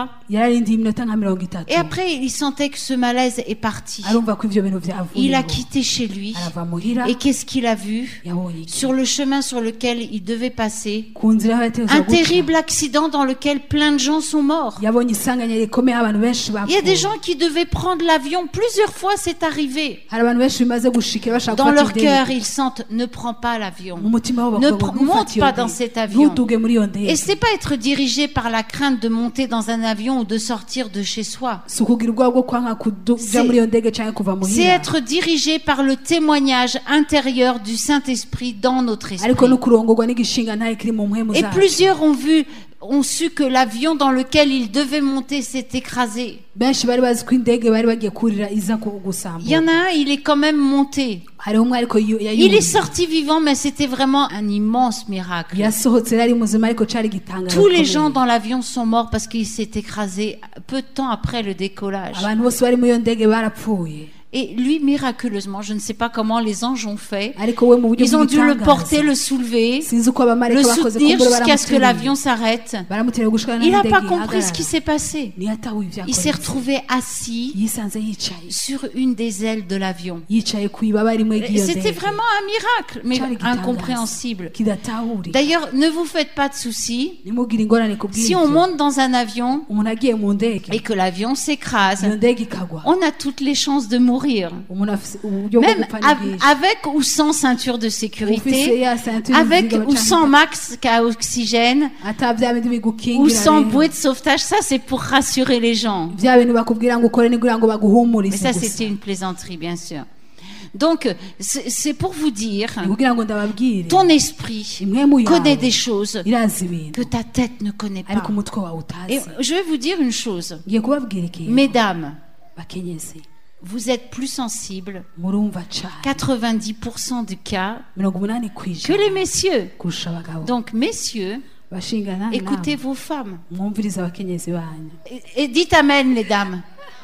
yararindiye iminota nka 30. Et après, il sentait que ce malaise est parti. arumva ko ivyo bintu vyavuye. Il a quitté chez lui. arava muhira Et qu'est-ce qu'il a vu? yabonye iki? Sur le chemin sur lequel il devait passer, ku nzira aho yategerezwa un guca. terrible accident dans lequel plein de gens sont morts. yabonye isanganya rikomeye abantu benshi Il y a des bapfuye. gens qui devaient prendre l'avion. Plusieurs fois, c'est arrivé. hari abantu benshi bimaze gushikira bashaka Dans leur gufata cœur, indege. ils sentent ne prends pas l'avion. mu mutima wabo Ne bakavuga, monte "Ntufate iyo pas dans ndege. cet avion." Ntuduge muri iyo Et ndege. c'est pas être dirigé par la crainte de monter dans un avion ou de sortir de chez soi. si ukugira ubwoba bwo kwanga kuja muri iyo ndege canke kuva C'est muhira. être dirigé par le témoignage intérieur du Saint-Esprit dans notre ariko esprit. no kurongorwa n'igishinga ntaye kiri mu mpwemu Et zacu. plusieurs ont su que l'avion dans lequel ils devaient monter s'est écrasé. benshi bari bazi ko indege bari bagiye kurira iza Il y en gusambura. a un, il est quand même monté. hariho umwe ariko Il est yayuriye. sorti vivant, mais c'était vraiment un immense miracle. yasohotse yari muzima ariko cari igitangaza Tous les gikomeye. gens dans l'avion sont morts parce qu'il s'est écrasé peu de temps après le décollage. abantu bose bari muri iyo ndege barapfuye. Et lui, miraculeusement, je ne sais pas comment les anges ont fait, ariko we mu buryo ils ont dû le bw'igitangaza. porter, le soulever, sinzi uko le abamarayika bakoze soutenir kumbura jusqu'à ce que baramuterura. l'avion s'arrête. baramuterera gushika Il n'a n'indege pas compris ce ihagarara. qui s'est passé. ntiyatahuye Il s'est ivyakoretse. retrouvé assis yisanze yicaye sur une des ailes de l'avion. yicaye ku ibaba rimwe Et ry'iyo c'était ndege. vraiment un miracle, mais Cari igitangaza incompréhensible. kidatahurika. D'ailleurs, ne vous faites pas de soucis. nimugire ingorane Si kubw'ivyo. on monte dans un avion umuntu agiye mu ndege et que l'avion s'écrase, iyo ndege ikagwa, on a toutes les chances de mourir. umuntu afise uburyo bwo Même gupfa ni bwinshi. avec ou sans ceinture de Ufise sécurité, ya ceinture avec y'ubuzima ou canke sans max à oxygène, ata vya bindi ou bigukingira sans rero. bouée de sauvetage, ça c'est pour rassurer les gens. vya bintu bakubwira ngo ukore ni kugira ngo Mais baguhumurize ça gusa. c'était une plaisanterie, bien sûr. Donc, c'est pour vous dire, ni kugira ngo ndababwire ton esprit impwemu connaît yawe des choses irazi ibintu que ta tête ne connaît pas. ariko umutwe wawe Et utazi. je vais vous dire une chose, ngiye kubabwira ikintu mesdames, bakenyezi vous êtes plus sensibles, murumva cane 90% du cas, 80% que les messieurs. kurusha abagabo. Donc, messieurs, bashingana écoutez vos femmes. mwumvirize abakenyezi banyu. Et dites Amen, les dames.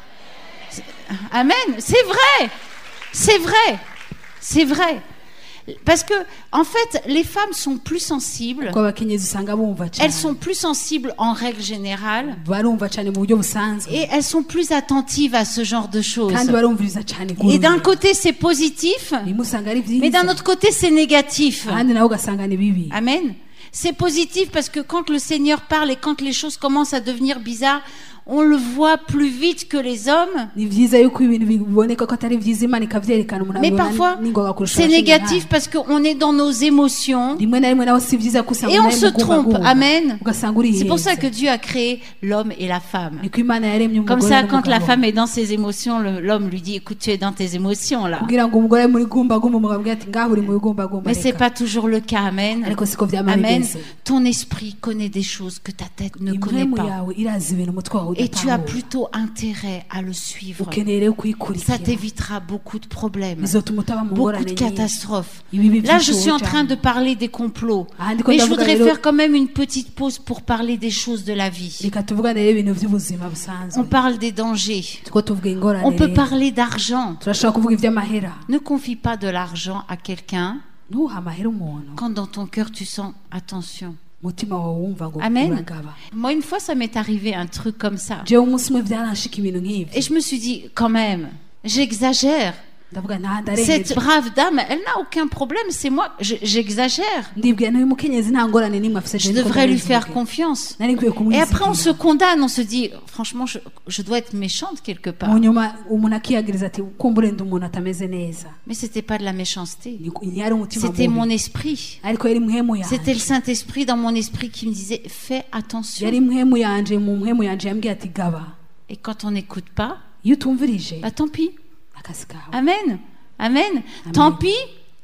Amen. C'est vrai. C'est vrai. C'est vrai. Parce que, en fait, les femmes sont plus sensibles. ko abakenyezi usanga bumva cane, Elles sont plus sensibles en règle générale. barumva cane mu buryo busanzwe Et elles sont plus attentives à ce genre de choses. kandi barumviriza cane Et d'un gurumwe. côté, c'est positif. rimwe usanga ari Mais d'un vyiza autre côté, c'est négatif. ahandi nawe ugasanga ni bibi. Amen. C'est positif parce que quand le Seigneur parle et quand les choses commencent à devenir bizarres, on le voit plus vite que les hommes. ni vyiza yuko ibintu biboneka ko atari vyiza imana ikavyerekana umuntu Mais abibona parfois, n'ingoga kurusha c'est abashingantahe. négatif parce qu'on est dans nos émotions rimwe na rimwe nawe si vyiza ko usanga et on nawe se trompe. mugumba Amen. ugasanga uri C'est pour ça henze. que Dieu a créé l'homme et la femme. niko imana yaremye Comme umugore ça, quand la n'umugabo. femme est dans ses émotions, l'homme lui dit, écoute, tu es dans tes émotions là. kugira ngo umugore muri gumba gumba umugabo abwira ati ngaho uri mu gumba gumba Mais c'est reka. pas toujours le cas. Amen. ariko siko vyama Amen. bimeze. Ton esprit connaît des choses que ta tête ne connaît impwemu pas. yawe irazi ibintu umutwe wawe Et tu as udatahura. plutôt intérêt à le suivre. ukeneye rero Ça kuyikurikira t'évitera beaucoup de problèmes, bizotuma utaba mu beaucoup ngorane de nyinshi. catastrophes. Ibibi Là, vyinshi je suis en wowe train de cyane. parler des complots. Ahandi ko Mais je ndavuga voudrais rero- faire quand même une petite pause pour parler des choses de la vie. reka tuvugane rero ibintu vy'ubuzima busanzwe. On parle des dangers. tuko tuvuga ingorane On peut rero. parler d'argent. turashobora kuvuga ivy'amahera. Ne confie pas de l'argent à quelqu'un ntuha amahera umuntu quand dans ton cœur tu sens attention. umutima wawe wumva ngo Amen. uragaba. Moi, une fois, ça m'est arrivé un truc comme ça. jewe umunsi umwe vyaranshika ibintu nk'ivyo Et je me suis dit, quand même, j'exagère. ndavuga nta Cette ndarengeje. brave dame, elle n'a aucun problème, c'est moi, j'exagère. ndibwira n'uyu mukenyezi nta ngorane n'imwe afise. Je je niko devrais lui ndabivuga. faire confiance. nari nkwiye Et kumwizigira. après, on se condamne, on se dit, franchement, je dois être méchante quelque part. mu nyuma umuntu akiyagiriza ati kumbure ndi umuntu atameze neza. Mais c'était pas de la méchanceté. yari umutima C'était mon mubi esprit. ariko yari muhemu C'était le yanje. Saint-Esprit dans mon esprit qui me disait, fais attention. yari muhemu yanje mu muhemu yanje yambwiye ati gaba Et quand on n'écoute pas, iyo utumvirije bah tant pis. akazi kawe Amen. Amen. Tant pis.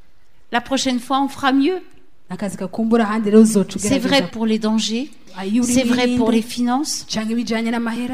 La prochaine fois, on fera mieux. akazi kakumbura ahandi rero uzoca C'est vrai ugerageza. pour les dangers. Iyo uri C'est vrai mwirinde, pour les finances. canke ibijanye n'amahera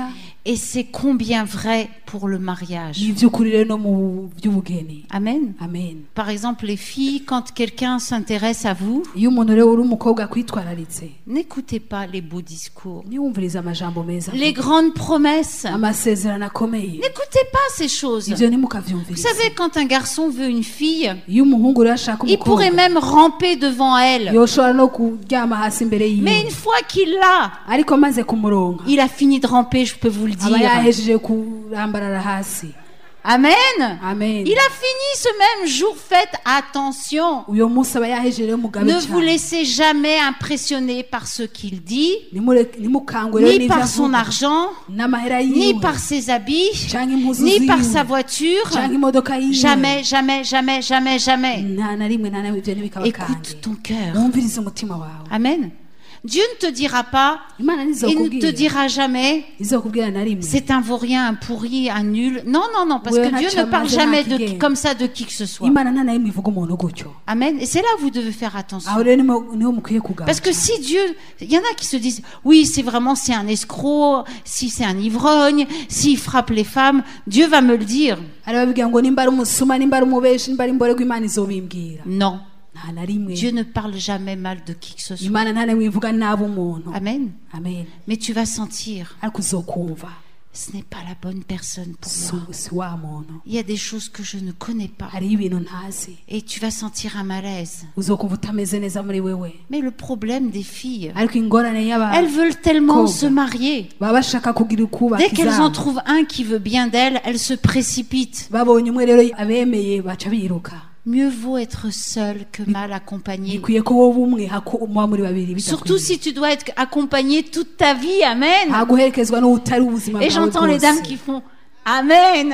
Et c'est combien vrai pour le mariage. ni iby'ukuri rero no mu by'ubugeni. Amen. Amen. Par exemple, les filles, quand quelqu'un s'intéresse à vous, iyo umuntu rero uri umukobwa akwitwararitse n'écoutez pas les beaux discours, ntiwumvirize amajambo meza les grandes promesses. amasezerano akomeye N'écoutez pas ces choses. ibyo Vous ntimukabyumvirize. savez, quand un garçon veut une fille, iyo umuhungu rero ashaka il pourrait umukobwa même ramper devant elle. yoshobora no kuryama hasi imbere Mais yiwe une fois qu'il l'a, ariko amaze kumuronka il a fini de ramper, je peux vous le aba dire. yahejeje kurambarara hasi. Amen. Amen. Il a fini ce même jour. Faites attention. uyo munsi aba yahejeje rero mugabe Ne vous cyane. laissez jamais impressionner par ce qu'il dit, ntimukangwe rero ni n'ibyo par son avuga argent, n'amahera ni yiwe par ses habits, canke impuzu ni par ziwe sa voiture. canke imodoka yiwe. Jamais, jamais, jamais, jamais, jamais. nta na rimwe ibyo ntibikaba Écoute kange. ton cœur. wumvirize umutima wawe. Amen. Dieu ne te dira pas, imana il ne te ntizokubwira dira jamais, izokubwira na rimwe c'est un vaurien, un pourri, un nul. Non, non, non, parce Ouais, que Dieu ne Natcha, parle Mazana, jamais Kigé. comme ça de qui que ce soit. imana nta na rimwe ivuga umuntu gutyo. Amen. Et c'est là où vous devez faire attention. aho rero niho mukwiye kugaruka. Parce que si Dieu, il y en a qui se disent, oui, c'est un escroc, si c'est un ivrogne, s'il frappe les femmes, Dieu va me le dire. hari ababwira ngo nimba ari umusuma nimba ari umubeshi nimba ari imborego imana izobimbwira. Non. nta na rimwe Dieu ne parle jamais mal de qui que ce soit. imana nta na rimwe ivuga nabi umuntu. Amen. amen. Mais tu vas sentir, ariko uzokumva ce n'est pas la bonne personne pour moi. si wa muntu. Il y a des choses que je ne connais pas. hariho ibintu ntazi Et tu vas sentir un malaise. uzokumva utameze neza muri wewe. Mais le problème des filles, ariko ingorane elles veulent tellement Koga. se marier. baba bashaka kugira ukubaka Dès qu'elles en izabo. trouvent un qui veut bien d'elles, elles se précipitent. babonye umwe rero abemeye baca biruka. Mieux vaut être seul que mal accompagné. bikwiye ko wowe umwe muba muri babiri Surtout bitakwiye. si tu dois être accompagné toute ta vie. Amen. nta guherekezwa n'utari ubuzima Et bwawe j'entends les bwose. dames qui font Amen.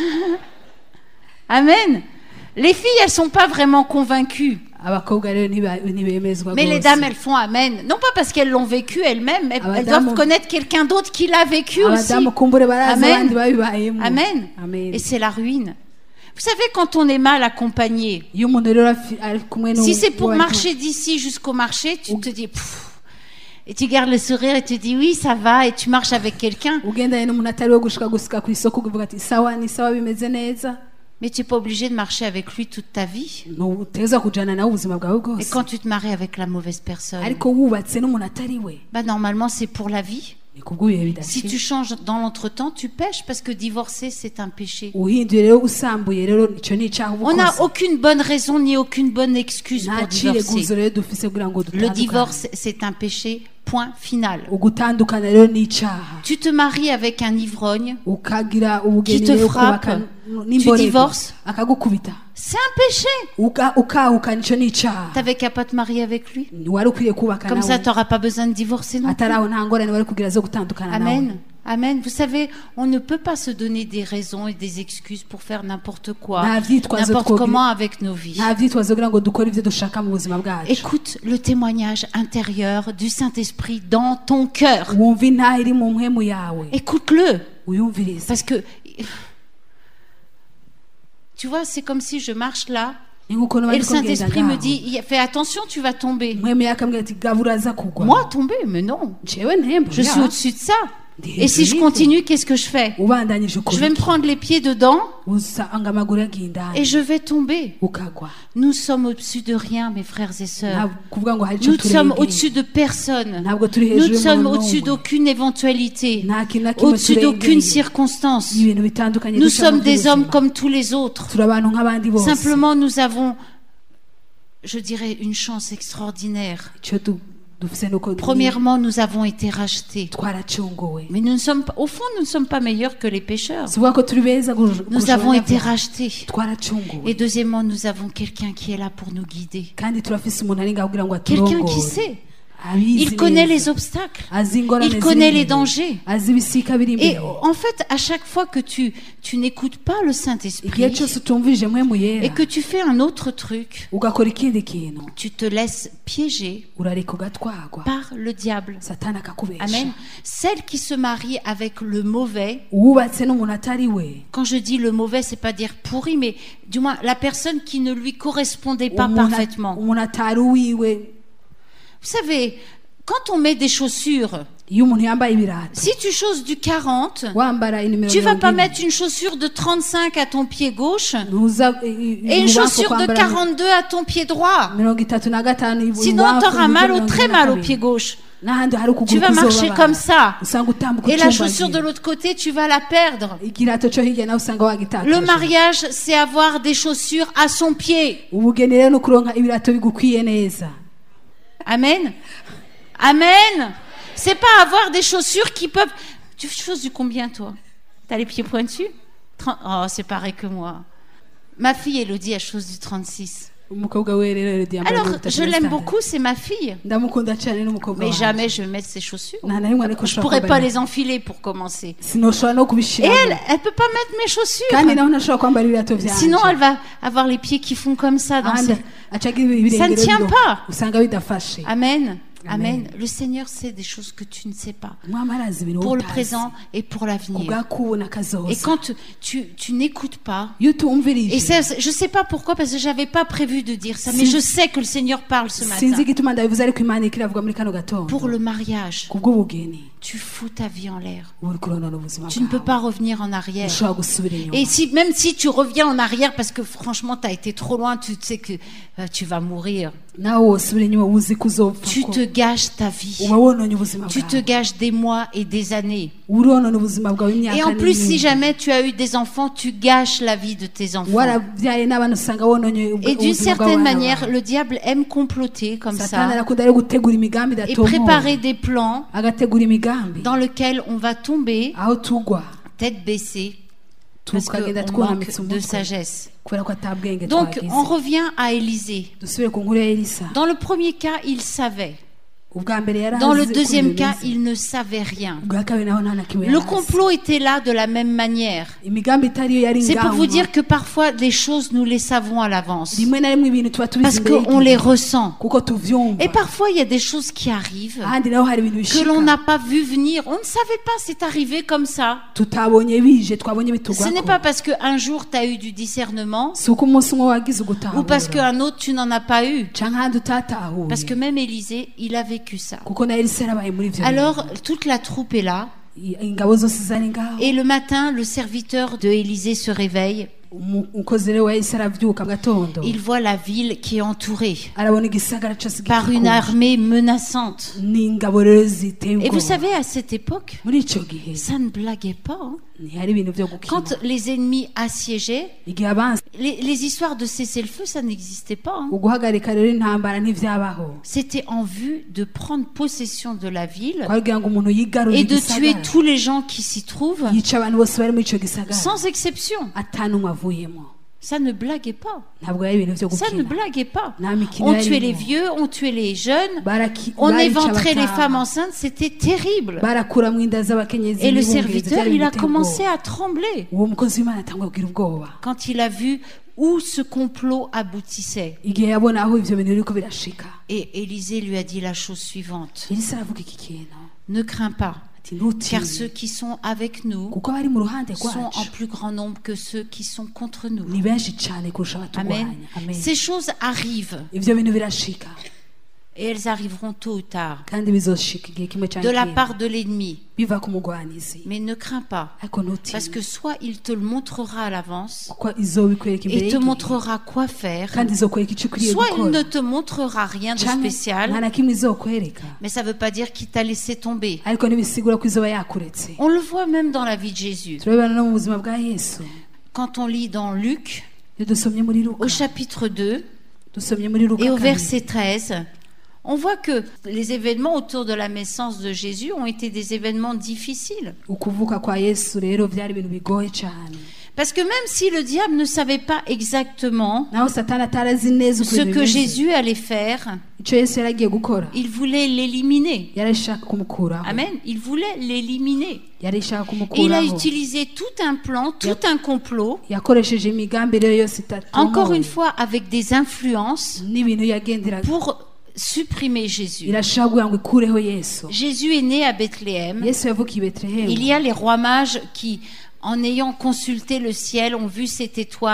Amen. Les filles, elles sont pas vraiment convaincues. abakobwa rero ntibemezwa Mais les rwose. dames, elles font Amen. Non pas parce qu'elles l'ont vécu elles-mêmes, elles Abadamu- doivent connaître quelqu'un d'autre qui l'a vécu aussi. abadamu kumbure barazi Amen. abandi babibayemo. Amen. Amen. Et c'est la ruine. Vous savez, quand on est mal accompagné, iyo umuntu rero ari kumwe si c'est pour n'uwanyu- marcher d'ici jusqu'au marché, tu te dis Pfff. Et tu gardes le sourire et tu dis oui, ça va, et tu marches avec quelqu'un. ugendanye n'umuntu atari wo gushika ku isoko uvuga ati sawa ni sawa bimeze neza. Mais tu n'es pas obligé de marcher avec lui toute ta vie. ntuteza kujana nawe ubuzima bwawe Et bwose. quand tu te maries avec la mauvaise personne, ariko wubatse n'umuntu atari we bah normalement c'est pour la vie. ni kubw'ibihe Si tu bidashira. changes dans l'entretemps, tu pêches parce que divorcer c'est un péché. uhinduye rero usambuye rero icyo ni icyaha uba On n'a ukoze. aucune bonne raison ni aucune bonne excuse nta pour cireguzo divorcer. rero dufise kugira ngo Le dutandukane. divorce c'est un péché, point final. ugutandukana rero ni icyaha. Tu te maries avec un ivrogne, ukagira ubugeni Qui te rero frappe, ukubaka tu n'imborego divorces. akagukubita c'est un péché. ukahukana icyo ni icyaha. T'avais qu'à pas te marier avec lui. wari ukwiye kubaka Comme ça nawe t'auras pas besoin de divorcer non plus. atari aho nta ngorane wari kugira zo gutandukana nawe. Amen. Amen. Vous savez, on ne peut pas se donner des raisons et des excuses pour faire n'importe quoi, Nta vyitwazo n'importe twogira- comment avec nos vies. nta vyitwazo kugira ngo dukore ibyo dushaka mu buzima bwacu. Écoute le témoignage intérieur du Saint-Esprit dans ton cœur. wumva intaha iri mu mpwemu yawe Écoute-le. uyumvirize. Parce que, tu vois, c'est comme si je marche là ni nk'uko et le n'abandi ko ngenda Saint-Esprit me ngaho. dit, fais attention, tu vas tomber. mpwemu yakambwira ati gabura aza kugwa. Moi, tomber, mais non. jewe ntembo Je suis au-dessus de ça. Des Et si je juifs. continue, qu'est-ce que je fais? ubandanyije Je ukora vais me iki? prendre les pieds dedans usanga amaguru yagiye indani et je vais tomber. ukagwa. Nous sommes au-dessus de rien, mes frères et sœurs. ntabwo kuvuga ngo hari icyo Nous sommes turengeye. au-dessus de personne. ntabwo turi Nous hejuru sommes y'umuntu au-dessus n'umwe. d'aucune éventualité, nta kintu na kimwe au-dessus d'aucune turengeye. circonstance. ibintu bitandukanye Nous duca mu sommes des by'ubuzima. hommes comme tous les autres. turi abantu nk'abandi bose. Simplement, nous avons, je dirais, une chance extraordinaire. icyo dufise nuko Premièrement, nous avons été rachetés. twaracunguwe. Mais nous ne sommes pas, au fond, nous ne sommes pas meilleurs que les pécheurs. si uvuga ko turi beza Nous avons été rachetés. twaracunguwe. Et deuxièmement, nous avons quelqu'un qui est là pour nous guider. kandi turafise umuntu ari ngaho kugira ngo Quelqu'un qui aturongore. sait. abizi Il connaît neza. les obstacles. azi ingorane Il connaît ziri les imbere. dangers. azi ibisika biri Et imbere. en fait, à chaque fois que tu n'écoutes pas le igihe Saint-Esprit cyose utumvije mpwemu yera et que tu fais un autre truc, ugakora ikindi kintu tu te laisses piéger urareka ugatwagwa par le diable. satani akakubesha. Amen. Celle qui se marie avec le mauvais, uwubatse n'umuntu atari we. quand je dis le mauvais, c'est pas dire pourri, mais du moins la personne qui ne lui correspondait pas Umuntu- parfaitement. umuntu atari uwiwe. Vous savez, Quand on met des chaussures, iyo umuntu yambaye ibirato si tu choses du 40, wambara inimero tu vas pas 40, mettre une chaussure de 35 à ton pied gauche ntuza et une chaussure de 42 à ton pied droit. 35 Sinon, tu auras mal ou très mal au pied gauche. n'ahandi hari ukuguru Tu vas marcher kuzobabara. comme ça. usanga utambuka Et la ucumbagira. chaussure de l'autre côté, tu vas la perdre. ikirato cyo hirya nawe usanga wagitakaje. Le mariage, c'est avoir des chaussures à son pied. ubugeni rero no kuronka ibirato bigukwiye neza. Amen. Amen. C'est pas avoir des chaussures qui peuvent... Tu choses du combien, toi? T'as les pieds pointus? Oh, c'est pareil que moi. Ma fille, Elodie, elle chose du 36. umukobwa we rero yambaye Alors, ibirato je l'aime bitandatu. beaucoup, c'est ma fille. ndamukunda cyane n'umukobwa Mais wanjye. jamais je vais mettre ses chaussures. nta na rimwe ariko Je pourrais pas les enfiler pour commencer. sinoshobora no Et kubishiramo. elle peut pas mettre mes kandi chaussures. nawe ntashobora kwambara ibirato byanjye. Sinon, elle va avoir les pieds qui font comme ça. Dans Ahandi ses... acagira ibirenge Ça ne tient rero pas. usanga bidafashe. Amen. Amen. Amen. Le Seigneur sait des choses que tu ne sais pas. umwami arazi ibintu Pour le utazi. présent et pour l'avenir. kubwakubu n'akazoza. Et quand tu n'écoutes pas, iyo utumvirije et ça, je sais pas pourquoi, parce que j'avais pas prévu de dire ça, mais je sais que le Seigneur parle ce sinzi matin. igituma ndabivuze ariko imana ikiravuga muri kano gatondo. Pour le mariage, kubw'ubugeni tu fous ta vie en l'air. uba uri kuronona ubuzima Tu ne peux bwawe. pas revenir en arrière. ushobora gusubira inyuma. Et si, même si tu reviens en arrière, parce que franchement, tu as été trop loin, tu sais que tu vas mourir. nawe wosubira inyuma uzi ko uzopfa Tu ko te gâches ta vie. uba wononye ubuzima Tu te bwawe. gâches des mois et des années. uronona ubuzima bwawe imyaka Et en plus, si n'imyaka. jamais tu as eu des enfants, tu gâches la vie de tes enfants. warabyaye n'abana usanga wononye Et d'une ubuzima certaine bw'abana manière, bawe. le diable aime comploter comme satani ça arakunda rero gutegura imigambi et idatomoye. préparer des plans agategura imigambi dans lesquels on va tomber aho tugwa tête baissée parce tukagenda qu'on manque twunamitse de umutwe sagesse. kubera ko atabwenge Donc, twagize. on revient à Élisée. dusubire ku nkuru ya elisa. Dans le premier cas, il savait. ubwa mbere yari Dans le azi uko deuxième cas, bimeze. il ne savait rien. ubwa kabiri naho nta na kimwe Le yari azi. complot était là de la même manière. imigambi itari yo yari C'est pour ingamba. vous dire que parfois, les choses, nous les savons à l'avance. rimwe na rimwe ibintu tuba tubizi Parce imbere qu'on les y'igihe. ressent. kuko tuvyumva. Et parfois, il y a des choses qui arrivent ahandi naho hari ibintu que bishika l'on n'a pas vu venir. On ne savait pas, c'est arrivé comme ça. tutabonye bije twabonye Ce bitugwako. n'est pas parce qu'un jour tu as eu du discernement si uko umunsi umwe wagize ou ugutahura parce qu'un autre tu n'en as pas eu. canke ahandi utatahuye. Parce que même Élisée, il a vécu ça. kuko na elisa yarabaye muri ivyo Alors, toute la troupe est là. bintu. ingabo zose zari ngaho. Et le matin, le serviteur de Élisée se réveille. umukozi rero wa elisa aravyuka mu gatondo. Il voit la ville qui est entourée arabona igisagara cose par une gikikuje. armée menaçante. n'ingabo rero ziteye Et vous ubwoba. savez, à cette époque, muri ico gihe ça ne blaguait pas. Hein. ntihari ibintu vyo gukina. Quand les ennemis assiégeaient, igihe abansi les histoires de cessez-le-feu, ça n'existait pas. Hein. uguhagarika rero intambara ntivyabaho. C'était en vue de prendre possession de la ville twagira ngo umuntu yigarurire et de tuer igisagara tous les gens qui s'y trouvent, yica abantu bose bari muri ico gisagara sans exception. atanumwe avuyemo. Ça ne blaguait pas. ntabwo yari ibintu vyo Ça ne gukina. blaguait pas. nta mikino On yarimo. tuait les vieux, on tuait les jeunes, Baraki- on barica éventrait les abataha. femmes enceintes, c'était terrible. barakuramwo inda z'abakenyezi Et le n'ibungezi, serviteur, byari il a ibitego. commencé à trembler uwo mukozi w'imana atangwa kugira ubwoba quand il a vu où ce complot aboutissait. igihe yabona aho ivyo bintu biriko birashika. Et Élisée lui a dit la chose suivante. elisa aravuga iki kintu Ne crains pas, ati car ceux ntutinye qui sont avec nous kuko abari mu ruhande sont en rwacu plus grand nombre que ceux qui sont contre nous. ni benshi cane kurusha abaturwanya. Amen. Amen. Ces choses arrivent ivyo bintu birashika et elles arriveront tôt ou tard kandi bizoshika igihe kimwe canke de la ikindi. part de l'ennemi. biva ku mugwanizi Mais ne crains pas, ariko parce que ntutinye soit il te le montrera à l'avance kuko izobikwereka imbere et te y'igihe montrera quoi faire, kandi izokwereka ico ukwiriye soit il gukora ne te montrera rien de canke nta spécial, na kimwe izokwereka mais ça ne veut pas dire qu'il t'a laissé tomber. ariko ntibisigura ko izoba yakuretse. On le voit même dans la vie de Jésus. turabibona no mu buzima bwa yesu. Quand on lit dans Luc, iyo dusomye muri luka au chapitre 2 dusomye muri luka et au kabiri. verset 13, on voit que les événements autour de la naissance de Jésus ont été des événements difficiles. ukuvuka kwa yesu rero byari ibintu bigoye cyane. Parce que même si le diable ne savait pas exactement naho satani atarazi neza uko ce ibintu que bimeze, Jésus allait faire, icyo yesu yari agiye gukora il voulait l'éliminer. yari ashaka kumukuraho. Amen. Il voulait l'éliminer. yari ashaka Et il a kumukuraho. utilisé tout un plan, tout un complot, yakoresheje imigambi rero yose itatu encore une fois avec des influences, n'ibintu yagendera pour supprimer Jésus. irashaka kugira ngo ikureho yesu. Jésus est né à Bethléem. yesu yavukiye i betelehemu. Il y a les rois mages qui, en ayant consulté le ciel, ont vu cette étoile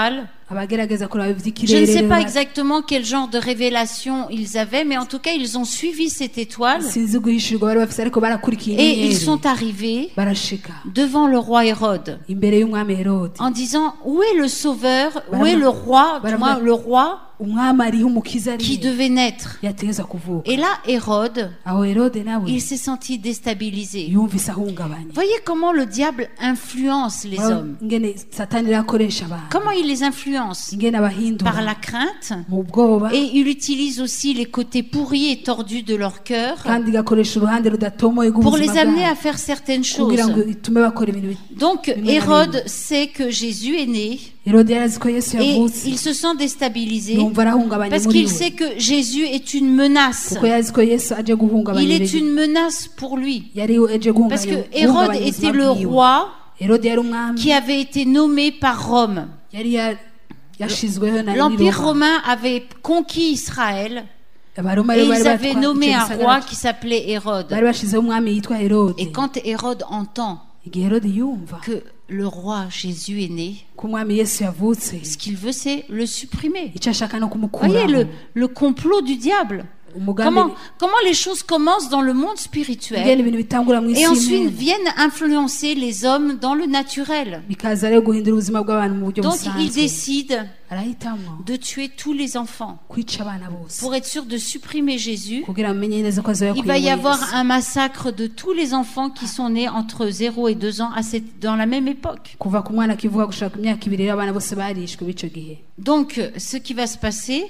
abagerageza kuraba Je ne ivy'ikirere sais pas rero exactement quel genre de révélation ils avaient, mais en tout cas, ils ont suivi cette étoile sinzi guhishurwa bari bafise ariko barakurikiye et ils inyenyeri sont arrivés barashika devant le roi Hérode imbere y'umwami Herode en disant où est le sauveur, où est le roi, du moins le roi umwami ariho umukiza qui ari devait naître. yategeza kuvuka Et là, Hérode, aho Herode nawe il s'est senti déstabilisé. yumvise ahungabanye Voyez comment le diable influence les hommes. ingene satani rakoresha abantu Comment il les influence? ingene abahindura Par la crainte. mu bwoba Et il utilise aussi les côtés pourris et tordus de leur cœur kandi igakoresha uruhande rudatomoye pour les rw'ubuzima amener à bwabo faire certaines choses. kugira ngo itume bakora ibintu Donc bimwe na Hérode bimwe. sait que Jésus est né Herode yarazi ko Yesu et yavutse il se sent déstabilisé yumva arahungabanye parce muri qu'il we sait que Jésus est une menace. kuko yazi ko Yesu aje Il guhungabanya est une menace pour lui. yari aje Parce guhungabanya que Hérode était le roi Herode yari umwami qui avait été nommé par Rome. yari yashizweho na L'Empire romain avait conquis Israël abaroma et rero bari ils avaient batwa nommé ico un gisagara roi qui s'appelait Hérode. bari bashizeho umwami yitwa Herode Et quand Hérode entend igihe Herode yumva que le roi Jésus est né, ko umwami Yesu yavutse ce qu'il veut, c'est le supprimer. icyo ashaka no Voyez kumukuraho le complot du diable. umugambi Comment les choses commencent dans le monde ingene spirituel ibintu bitangura mu isi et ensuite y'imana viennent influencer les hommes dans le naturel. bikaza rero guhindura ubuzima bw'abantu mu buryo Donc il busanzwe décide arahitamo de tuer tous les enfants kwica abana bose pour être sûr de supprimer Jésus. kugira amenye neza ko azoya Il va y kuyobora avoir Yesu. un massacre de tous les enfants qui sont nés entre 0 et 2 ans dans la même époque. kuva ku mwana akivuga gushaka imyaka ibiri rero abana bose barishwe b'ico gihe Donc ce qui va se passer,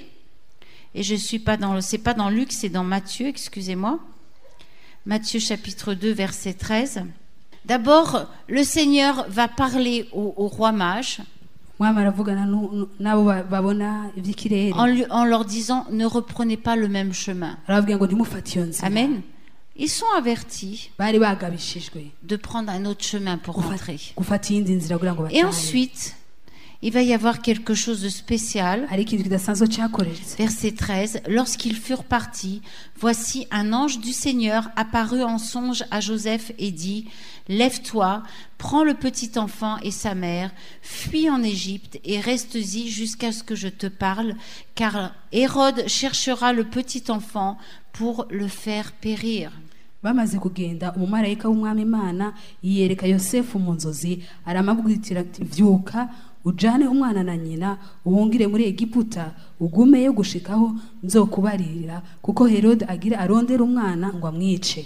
et je suis pas dans c'est pas dans Luc, c'est dans Matthieu, excusez-moi. Matthieu chapitre 2 verset 13. D'abord, le Seigneur va parler au roi mage umwami aravugana n'abo babona ivy'ikirere en leur disant ne reprenez pas le même chemin. arababwira ngo ntimufate iyo nzira Amen. Ils sont avertis bari bagabishijwe de prendre un autre chemin pour rentrer. gufata iyindi nzira kugira ngo Et batahe ensuite, il va y avoir quelque chose de spécial. hari ikintu kidasanzwe cyakoretse Verset 13. Lorsqu'ils furent partis, voici un ange du Seigneur apparut en songe à Joseph et dit, lève-toi, prends le petit enfant et sa mère, fuis en Égypte et reste-y jusqu'à ce que je te parle, car Hérode cherchera le petit enfant pour le faire périr. bamaze kugenda umumarayika w'umwami Imana yiyereka Yosefu mu nzozi aramubwira ati vyuka ujane umwana na nyina uhungire muri Egiputa ugumeyo gushikaho nzokubarira kuko Herode agira arondera umwana ngo amwice.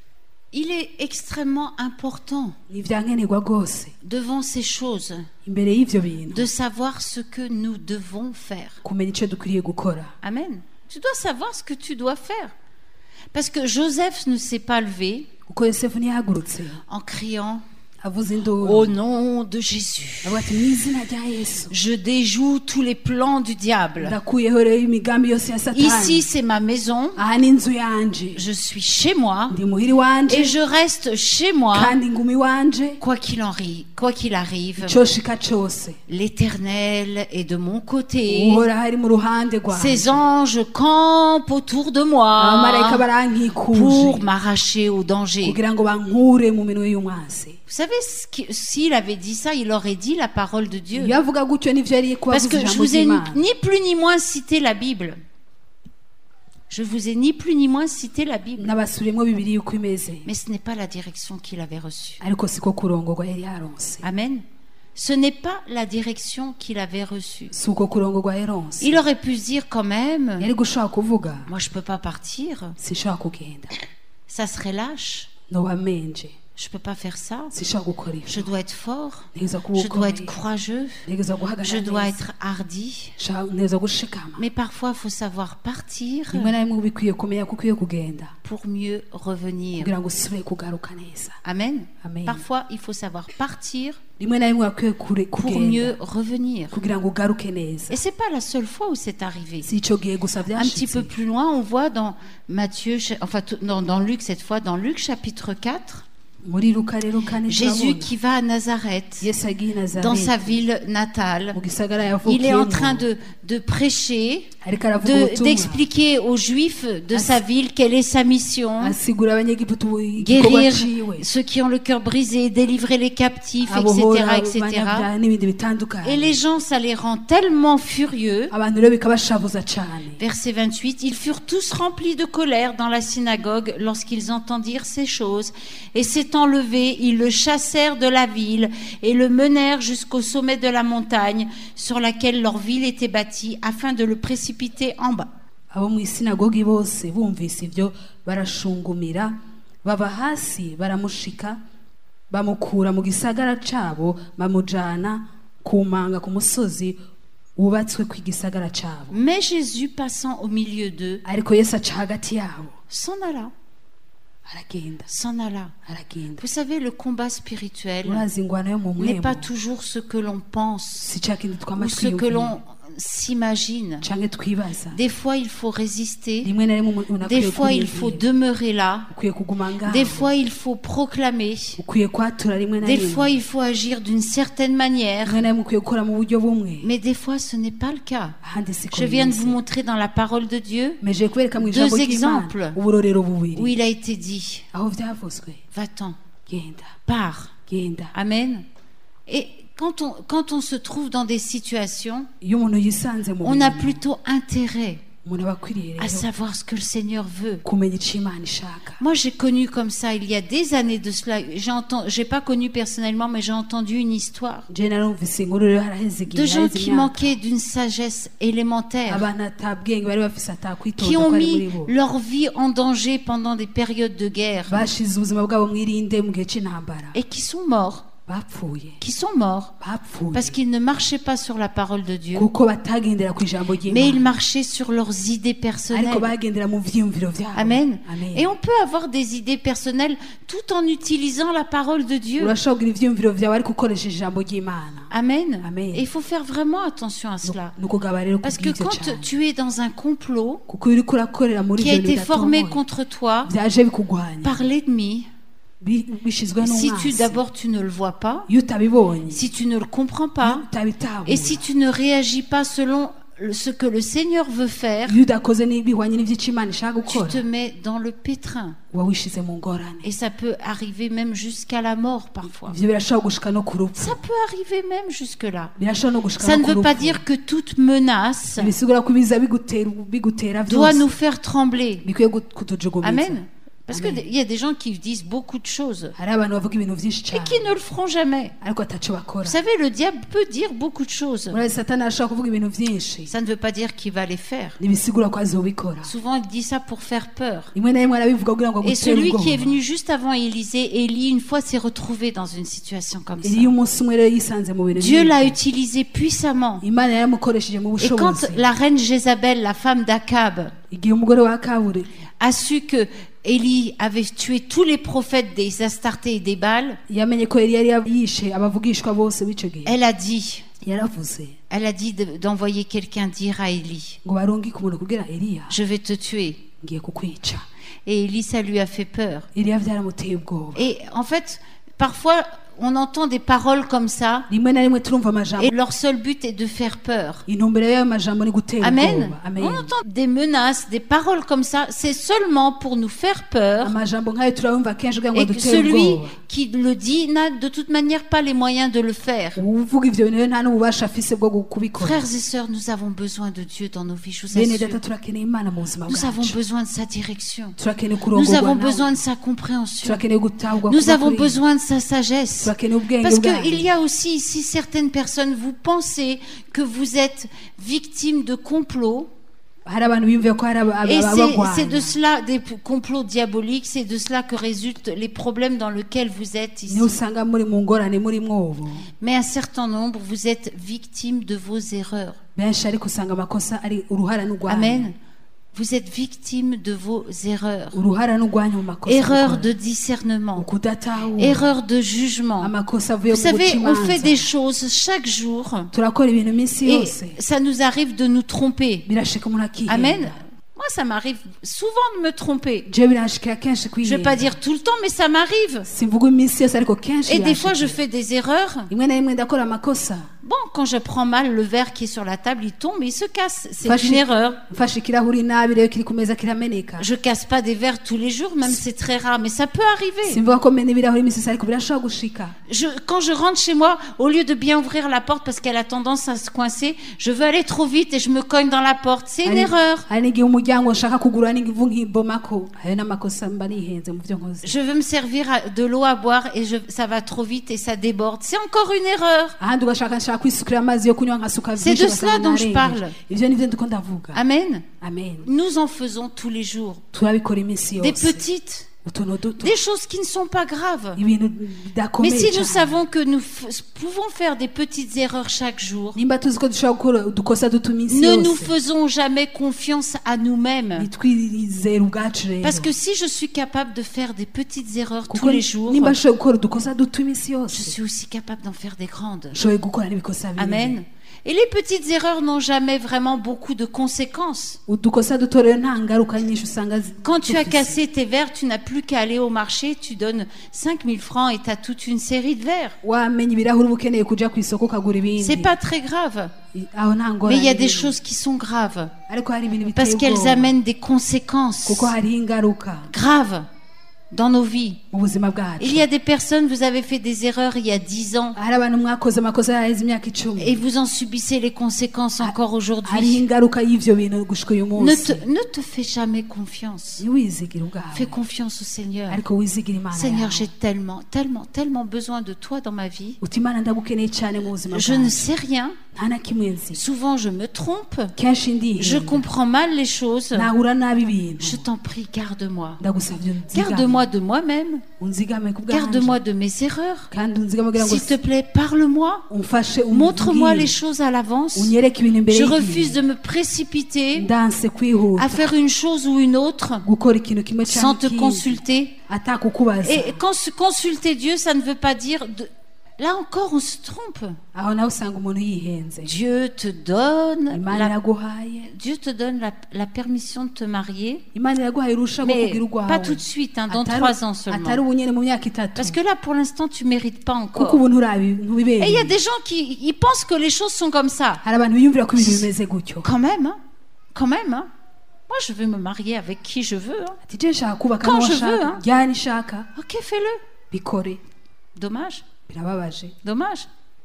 Il est extrêmement important Ni vyankenerwa gose devant ces choses imbere y'ivyo bintu de savoir ce que nous devons faire. kumenya ico dukwiriye gukora. Amen. Tu dois savoir ce que tu dois faire. Parce que Joseph ne s'est pas levé Kuko Yosefu ntiyahagurutse en criant avuze induru au nom de Jésus. avuga ati mw'izina rya Yesu Je déjoue tous les plans du diable. ndakuyeho rero imigambi yose ya Ici, Satani. c'est ma maison. Aha ni inzu yanje Je suis chez moi ndi muhiri wanje et je reste chez moi kandi ngumi wanje quoi qu'il arrive. coshika cose L'Éternel est de mon côté. uhora hari mu ruhande rwanje Ses anges campent autour de abamarayika moi barankikuje pour m'arracher au danger. kugira ngo bankure mu minwe y'umwasi. Vous savez, s'il avait dit ça, il aurait dit la parole de Dieu. iyo avuga gutyo nivyo yari Parce kubavuza que je ijambo vous ai ry'Imana. ni plus ni moins cité la Bible. Je vous ai ni plus ni moins cité la Bible. n'abasubiyemwo bibiri yuko imeze Mais ce n'est pas la direction qu'il avait reçue. ariko siko kurongorwa yari yaronse Amen. Ce n'est pas la direction qu'il avait reçue. si uko kurongorwa yaronse Il aurait pu se dire quand même, yari gushaka kuvuga moi je peux pas partir, sinshaka kugenda ça serait lâche. noba menje Je peux pas faire ça. sinshaka gukora Je ivyo dois être fort. ntegerezwa kuba Je dois être ukomeye courageux. ntegerezwa Je guhagarara dois neza être hardi. ntegerezwa gushikama Mais parfois, il faut savoir partir rimwe na rimwe uba bikwiye kumenya ko ukwiye kugenda pour mieux revenir. kugira ngo usubire kugaruka neza. Amen. Amen. Parfois, il faut savoir partir rimwe na rimwe wakwiye pour kugenda mieux revenir. kugira ngo ugaruke neza. Et c'est pas la seule fois où c'est arrivé. si ico gihe gusa Un petit peu vyashitse plus loin, on voit dans Matthieu, enfin dans Luc cette fois, dans Luc chapitre 4, muri Luka rero kane Jésus turabona qui va à Nazareth, Yesu agiye i dans sa Nazareti ville natale. mu gisagara Il est en yavukiyemo train de prêcher, ariko aravuga ubutumwa d'expliquer aux Juifs de sa ville quelle est sa mission, asigura abanyegiputa igikorwa guérir ciwe ceux qui ont le cœur brisé, délivrer les captifs, abohora etc., etc. abanyabyaha n'ibindi bitandukanye Et les gens, ça les rend tellement furieux. abantu rero bikabashavuza cyane. Verset 28, ils furent tous remplis de colère dans la synagogue lorsqu'ils entendirent ces choses. Et s'étant levés, ils le chassèrent de la ville et le menèrent jusqu'au sommet de la montagne sur laquelle leur ville était bâtie, afin de le précipiter en bas. abo mu isinagogi bose bumvise ibyo barashungumira bava hasi baramushika bamukura mu gisagara cabo bamujana kumanga ku musozi wubatswe ku gisagara cabo. Mais Jésus, passant au milieu d'eux, ariko Yesu aca hagati yabo s'en alla. aragenda S'en alla. aragenda. Vous savez, le combat spirituel urazi ingwano yo mu n'est mwemu pas toujours ce que l'on pense si ca kindi twama ou ce que twiyumvira l'on s'imagine. canke twibaza. Des fois, il faut résister. rimwe na rimwe umuntu Des akwiye fois, il faut kwiyumvira. demeurer là. ukwiye kuguma ngaho. Des fois, il faut proclamer. ukwiye kwatura rimwe na Des rimwe. fois, il faut agir d'une certaine manière. rimwe na rimwe ukwiye gukora mu buryo bumwe. Mais des fois, ce n'est pas le cas. ahandi siko Je viens de bimeze. vous montrer dans la parole de Dieu mais je kubereka mu ijambo deux ry'Imana exemples uburorero bubiri où il a été dit, aho vyavuzwe va-t'en, genda pars. genda. Amen. Et quand on se trouve dans des situations, iyo umuntu yisanze mu on a bintu, plutôt intérêt umuntu aba akwiriye à rero savoir ce que le Seigneur veut. kumenya ico Imana ishaka. Moi, j'ai connu comme ça, il y a des années de cela. J'ai pas connu personnellement, mais j'ai entendu une histoire je narumvise inkuru rero haraheze igihe de gens haraheze qui imyaka. manquaient d'une sagesse élémentaire, abantu atabwenge bari bafise atakwitonda qui ont ko ari muri mis bo leur vie en danger pendant des périodes de guerre bashize ubuzima bwabo mwirinde mu gihe c'intambara et qui sont morts, bapfuye bapfuye parce qu'ils ne marchaient pas sur la parole de Dieu, kuko batagendera ku ijambo mais ils ry'Imana marchaient sur leurs idées ariko personnelles. bagendera mu vyiyumviro vyabo. Amen. Amen. Et on peut avoir des idées personnelles tout en utilisant la parole de Dieu. urashobora kugira ivyiyumviro vyawe ariko ukoresheje ijambo ry'Imana. Amen. Amen. Et il faut faire vraiment attention à cela. ni ukugaba rero Parce que kubw'ivyo quand cane tu es dans un complot kuko iyo uriko urakorera muri qui a ivyo été formé bidatomoye, contre toi vyaje bikugwanya par l'ennemi, bishizwe si n'umwasi d'abord tu ne le vois pas, iyo utabibonye si tu ne le comprends iyo pas, utabitahura et si tu ne réagis pas selon ce que le Seigneur veut faire, iyo udakoze n'ibihwanye n'ivyo Imana ishaka tu gukora te mets dans le pétrin. uba wishize mu ngorane. Et ça peut arriver même jusqu'à la mort parfois. ivyo birashobora gushika no ku rupfu Ça peut arriver même jusque-là. birashobora no gushika Ça no ne ku veut pas rupfu dire que toute menace bisigura ko ibiza bigutera doit vyose nous faire trembler. bikwiye kutujugumiza. Amen. Parce Amen. qu'il y a des gens qui disent beaucoup de choses hari abantu bavuga ibintu vyinshi et cyane qui ne le feront jamais. ariko ataco bakora. Vous savez, le diable peut dire beaucoup de choses. murazi satani arashobora kuvuga ibintu vyinshi Ça ne veut pas dire qu'il va les faire. ntibisigura ko azobikora. Souvent, il dit ça pour faire peur. rimwe na rimwe arabivuga kugira ngo Et agutere celui qui est ubwoba. venu juste avant Élisée, Élie, une fois s'est retrouvé dans une situation comme ça. iyo umunsi umwe rero yisanze mu bintu Dieu vyinshi, l'a utilisé puissamment. Imana yaramukoresheje mu Et quand bushobozi. la reine Jézabel, la femme d'Akab, igihe umugore wa kaburi a su que Élie avait tué tous les prophètes des Astartés et des Baals, yamenye ko yari yishe abavugishwa bose b'ico gihe elle a dit d'envoyer quelqu'un dire à Élie, ngo barungike umuntu kugira Eliya je vais te tuer. ngiye kukwica. Et Élie, ça lui a fait peur. Eliya vyaramuteye ubwoba. Et en fait, parfois, on entend des paroles comme ça, rimwe na rimwe turumva amajambo et leur seul but est de faire peur. intumbero y'ayo majambo ni gutera Amen. ubwoba. Amen. On entend des menaces, des paroles comme ça, c'est seulement pour nous faire peur. amajambo nk'ayo turabumva kenshi kugira ngo Et que dutere celui ubwoba. qui le dit n'a de toute manière pas les moyens de le faire. uvuga ivyo bintu rero nta n'ububasha afise bwo kubikora. Frères et sœurs, nous avons besoin de Dieu dans nos vies, je vous bene data assure. turakeneye Imana mu buzima Nous avons bwacu. besoin de sa direction. turakeneye Nous kurongorwa avons nawe. besoin de sa compréhension. turakeneye gutahurwa Nous kuva avons kuri we. besoin de sa sagesse. turakeneye ubwenge Parce bwayo. qu'il y a aussi ici certaines personnes, vous pensez que vous êtes victime de complots. hari abantu biyumvira ko hari Et c'est de abagwanya cela, des complots diaboliques, c'est de cela que résultent les problèmes dans lesquels vous êtes ici. niho usanga muri mu ngorane muri mwobo Mais un certain nombre, vous êtes victime de vos erreurs. benshi ariko usanga amakosa ari uruhara n'urwanya. Amen. Vous êtes victime de vos erreurs. uruhara n'urwanya mu makosa Erreur dukora. de discernement. ukudatahura Erreur de jugement. amakosa avuye Vous mu guca savez, on fait imanza. des choses chaque jour turakora ibintu iminsi et yose ça nous arrive de nous tromper. birashika umuntu akihenda. Amen. Moi, ça m'arrive souvent de me tromper. jewe biranshikira kenshi Je kwihenda. vais pas dire tout le temps, mais ça m'arrive. simvuga iminsi yose ariko kenshi Et des fois, je biranshikira. fais des erreurs. rimwe na rimwe ndakora amakosa Bon, quand je prends mal le verre qui est sur la table, il tombe et il se casse. C'est Fashi- une erreur. mfashe ikirahuri nabi rero kiri ku meza kirameneka. Je casse pas des verres tous les jours, même c'est très rare, mais ça peut arriver. Simvuga ko mena ibirahuri imisi ariko birashobora gushika. Quand je rentre chez moi, au lieu de bien ouvrir la porte parce qu'elle a tendance à se coincer, je veux aller trop vite et je me cogne dans la porte. C'est une erreur. Hari n'igihe umuryango nshaka kugura n'ivu nkibomako. Ayo n'amakosa mba nihenze mu byo nkoze. Je veux me servir de l'eau à boire et ça va trop vite et ça déborde. C'est encore une erreur. Ahandi ugashaka nshaka kwisukira amazi yo kunywa nkasuka C'est de cela dont je parle. Ivyo nivyo ndiko ndavuga. Amen. Amen. Nous en faisons tous les jours. Turabikora imisi Des yose. petites, Utuntu duto. des choses qui ne sont pas graves. Ibintu Mais bidakomeye si nous cyane. savons que nous pouvons faire des petites erreurs chaque jour, nimba tuzi ko dushobora gukora udukosa duto iminsi ne nous yose faisons jamais confiance à nous-mêmes. nitwizere ubwacu rero Parce que si je suis capable de faire des petites erreurs tous kuko les jours, nimba nshoboye gukora udukosa duto iminsi je yose suis aussi capable d'en faire des grandes. nshoboye gukora n'ibikosa binini. Amen. Et les petites erreurs n'ont jamais vraiment beaucoup de conséquences. udukosa duto rero nta ngaruka nyinshi usanga Quand tu as dufise. cassé tes verres, tu n'as plus qu'à aller au marché, tu donnes 5000 francs et tu as toute une série de verres. wamenya ibirahuri uba ukeneye kuja ku isoko ukagura ibindi C'est pas très grave. aho nta Mais ngorane il y a des irimo. choses qui sont graves. ariko hari ibintu Parce biteye qu'elles ubwoba amènent des conséquences kuko hariho ingaruka graves dans nos vies. mu buzima bwacu Il y a des personnes, vous avez fait des erreurs il y a 10 ans hari abantu mwakoze amakosa yaheze imyaka 10 et vous en subissez les conséquences encore hariho aujourd'hui. ingaruka y'ivyo bintu gushika uyu Ne munsi te fais jamais confiance. ntiwizigire ubwawe Fais confiance au Seigneur. ariko wizigire imana Seigneur, yawe. j'ai tellement besoin de toi dans ma vie. uti imana ndagukeneye cyane mu buzima Je ne bwawe sais rien. nta na kimwe nzi Souvent, je me trompe. kenshi Je ndihenda comprends mal les choses. nahura nabi ibintu Je t'en prie, garde-moi. ndagusabye Garde-moi de moi-même. unzigame ku bwanje Garde-moi de mes erreurs. kandi unzigame kugira ngo S'il te plaît, parle-moi. umfashe Montre-moi umbwire. les choses à l'avance. unyereke ibintu imbere Je y'igihe. refuse de me précipiter ndanse kwihuta à faire une chose ou une autre gukora ikintu kimwe sans cyangwa te ikindi consulter. atakukubaza Et quand consulter Dieu, ça ne veut pas dire... Là encore, on se trompe. aho nawe usanga umuntu yihenze Dieu te donne imana iraguhaye Dieu te donne la permission de te marier, imana iraguhaye urusha rwo mais kugira urwawe pas tout de suite, hein, dans Atari- 3 ans seulement. atari ubu nyene mu myaka itatu Parce que là, pour l'instant, tu mérites pas kuko encore. ubu ntubibere Et il y a des gens qui ils pensent que les choses sont comme ça. hari abantu biyumvira ko ibintu bimeze gutyo Quand même, hein. Quand même, hein. Moi, je veux me marier avec qui je veux. Hein. ati je nshaka kubaka Quand n'uwo je nshaka veux, hein. ryari nshaka Ok, fais-le. bikore Dommage, birababaje dommage.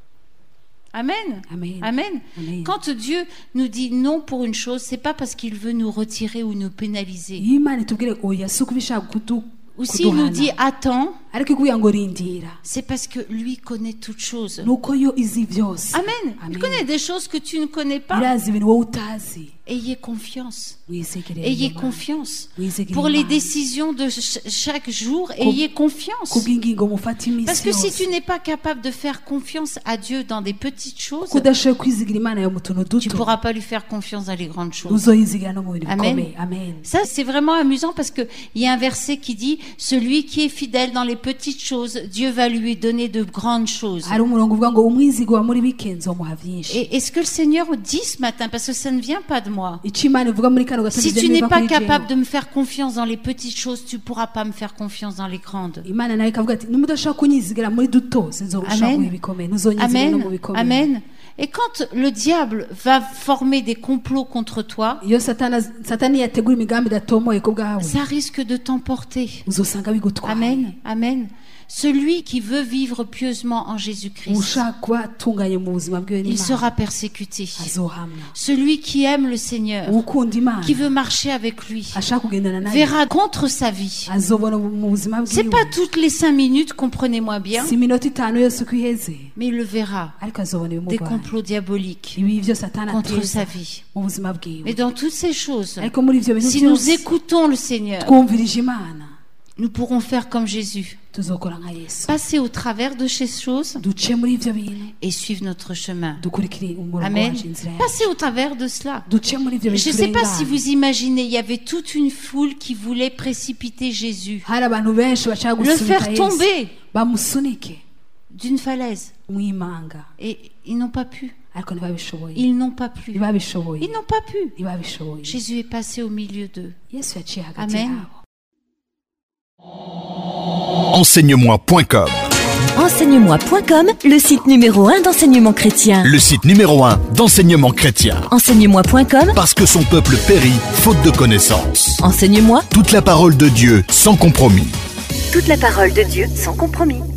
Amen. Amen. Amen. Amen. Quand Dieu nous dit non pour une chose, c'est pas parce qu'il veut nous retirer ou nous pénaliser. iyo imana itubwire oya si uko ibishaka Ou s'il nous dit kuduhana attends, ariko ikubwira ngo rindira c'est parce que lui connaît toutes choses. nuko yo izi byose Amen. Il connaît des choses que tu ne connais pas. irazi ibintu wowe utazi Ayez confiance. wizigire Ayez Imana. confiance. Wizigire Pour les Imana. décisions de chaque jour, ayez confiance. kubw'ingingo mufata iminsi Parce que si yose tu n'es pas capable de faire confiance à Dieu dans des petites choses, kuko udashoboye kwizigira imana yawe mu tuntu tu ne duto pourras pas lui faire confiance dans les grandes choses. uzoyizigira no mu bintu Amen. bikomeye amen Ça, c'est vraiment amusant parce qu'il y a un verset qui dit « Celui qui est fidèle dans les petites choses, Dieu va lui donner de grandes choses. hari umurongo uvuga ngo umwizigo wa muri bike nzomuha byinshi » Et ce que le Seigneur dit ce matin, parce que ça ne vient pas de moi, icyo imana ivuga muri kano gatondo si ibyo tu n'es ntibiva pas kuri capable de jewe. me faire confiance dans les petites choses, tu ne pourras pas me faire confiance dans les grandes. imana nawe ikavuga ati nimba udashaka kunyizigira muri duto sinzogusha Amen. mu bikomeye ntuzonyizigira no mu Amen. bikomeye Amen. Et quand le diable va former des complots contre toi, iyo satani yategura imigambi idatomoye ku bwawe ça risque de t'emporter. uzosanga bigutwaye Amen. Amen. Celui qui veut vivre pieusement en Jésus-Christ, ushaka kuba atunganye mu buzima bwiwe il n'imana sera persécuté. azohamwa Celui qui aime le Seigneur, ukunda imana qui veut marcher avec lui, ashaka kugendana nayo verra contre sa vie. azobona mu buzima C'est bwiwe pas toutes les 5 minutes, comprenez-moi bien, si iminota itanu yose uko iheze mais il le verra. ariko azobona Des ibimurwanya complots diaboliques ibi byo satani contre ateza sa vie. mu buzima bwiwe Mais dans toutes ces choses, ariko muri ivyo bintu si nous byose écoutons le Seigneur, twumvirije imana nous pourrons faire comme Jésus. tuzokora nka yesu Passer au travers de ces choses duce muri ivyo bintu et suivre notre chemin. dukurikire umurongo Amen. wacu inzira yacu Passer au travers de cela. duce muri ivyo Je bintu ne sais pas si turengane. vous imaginez, il y avait toute une foule qui voulait précipiter Jésus, hari abantu benshi bashaka le gusunika faire yesu tomber bamusunike d'une falaise. mwimanga Et ils n'ont pas pu. ariko ntibabishoboye Ils n'ont pas pu. ntibabishoboye Ils n'ont pas pu. ntibabishoboye Jésus est passé au milieu d'eux. yesu yaciye hagati Amen. yabo Enseignement.com. Enseigne-moi.com, le site numéro 1 d'enseignement chrétien. Le site numéro 1 d'enseignement chrétien. Enseigne-moi.com, Parce que son peuple périt, faute de connaissances. enseigne-moi Toute la parole de Dieu, sans compromis. toute la parole de Dieu sans compromis.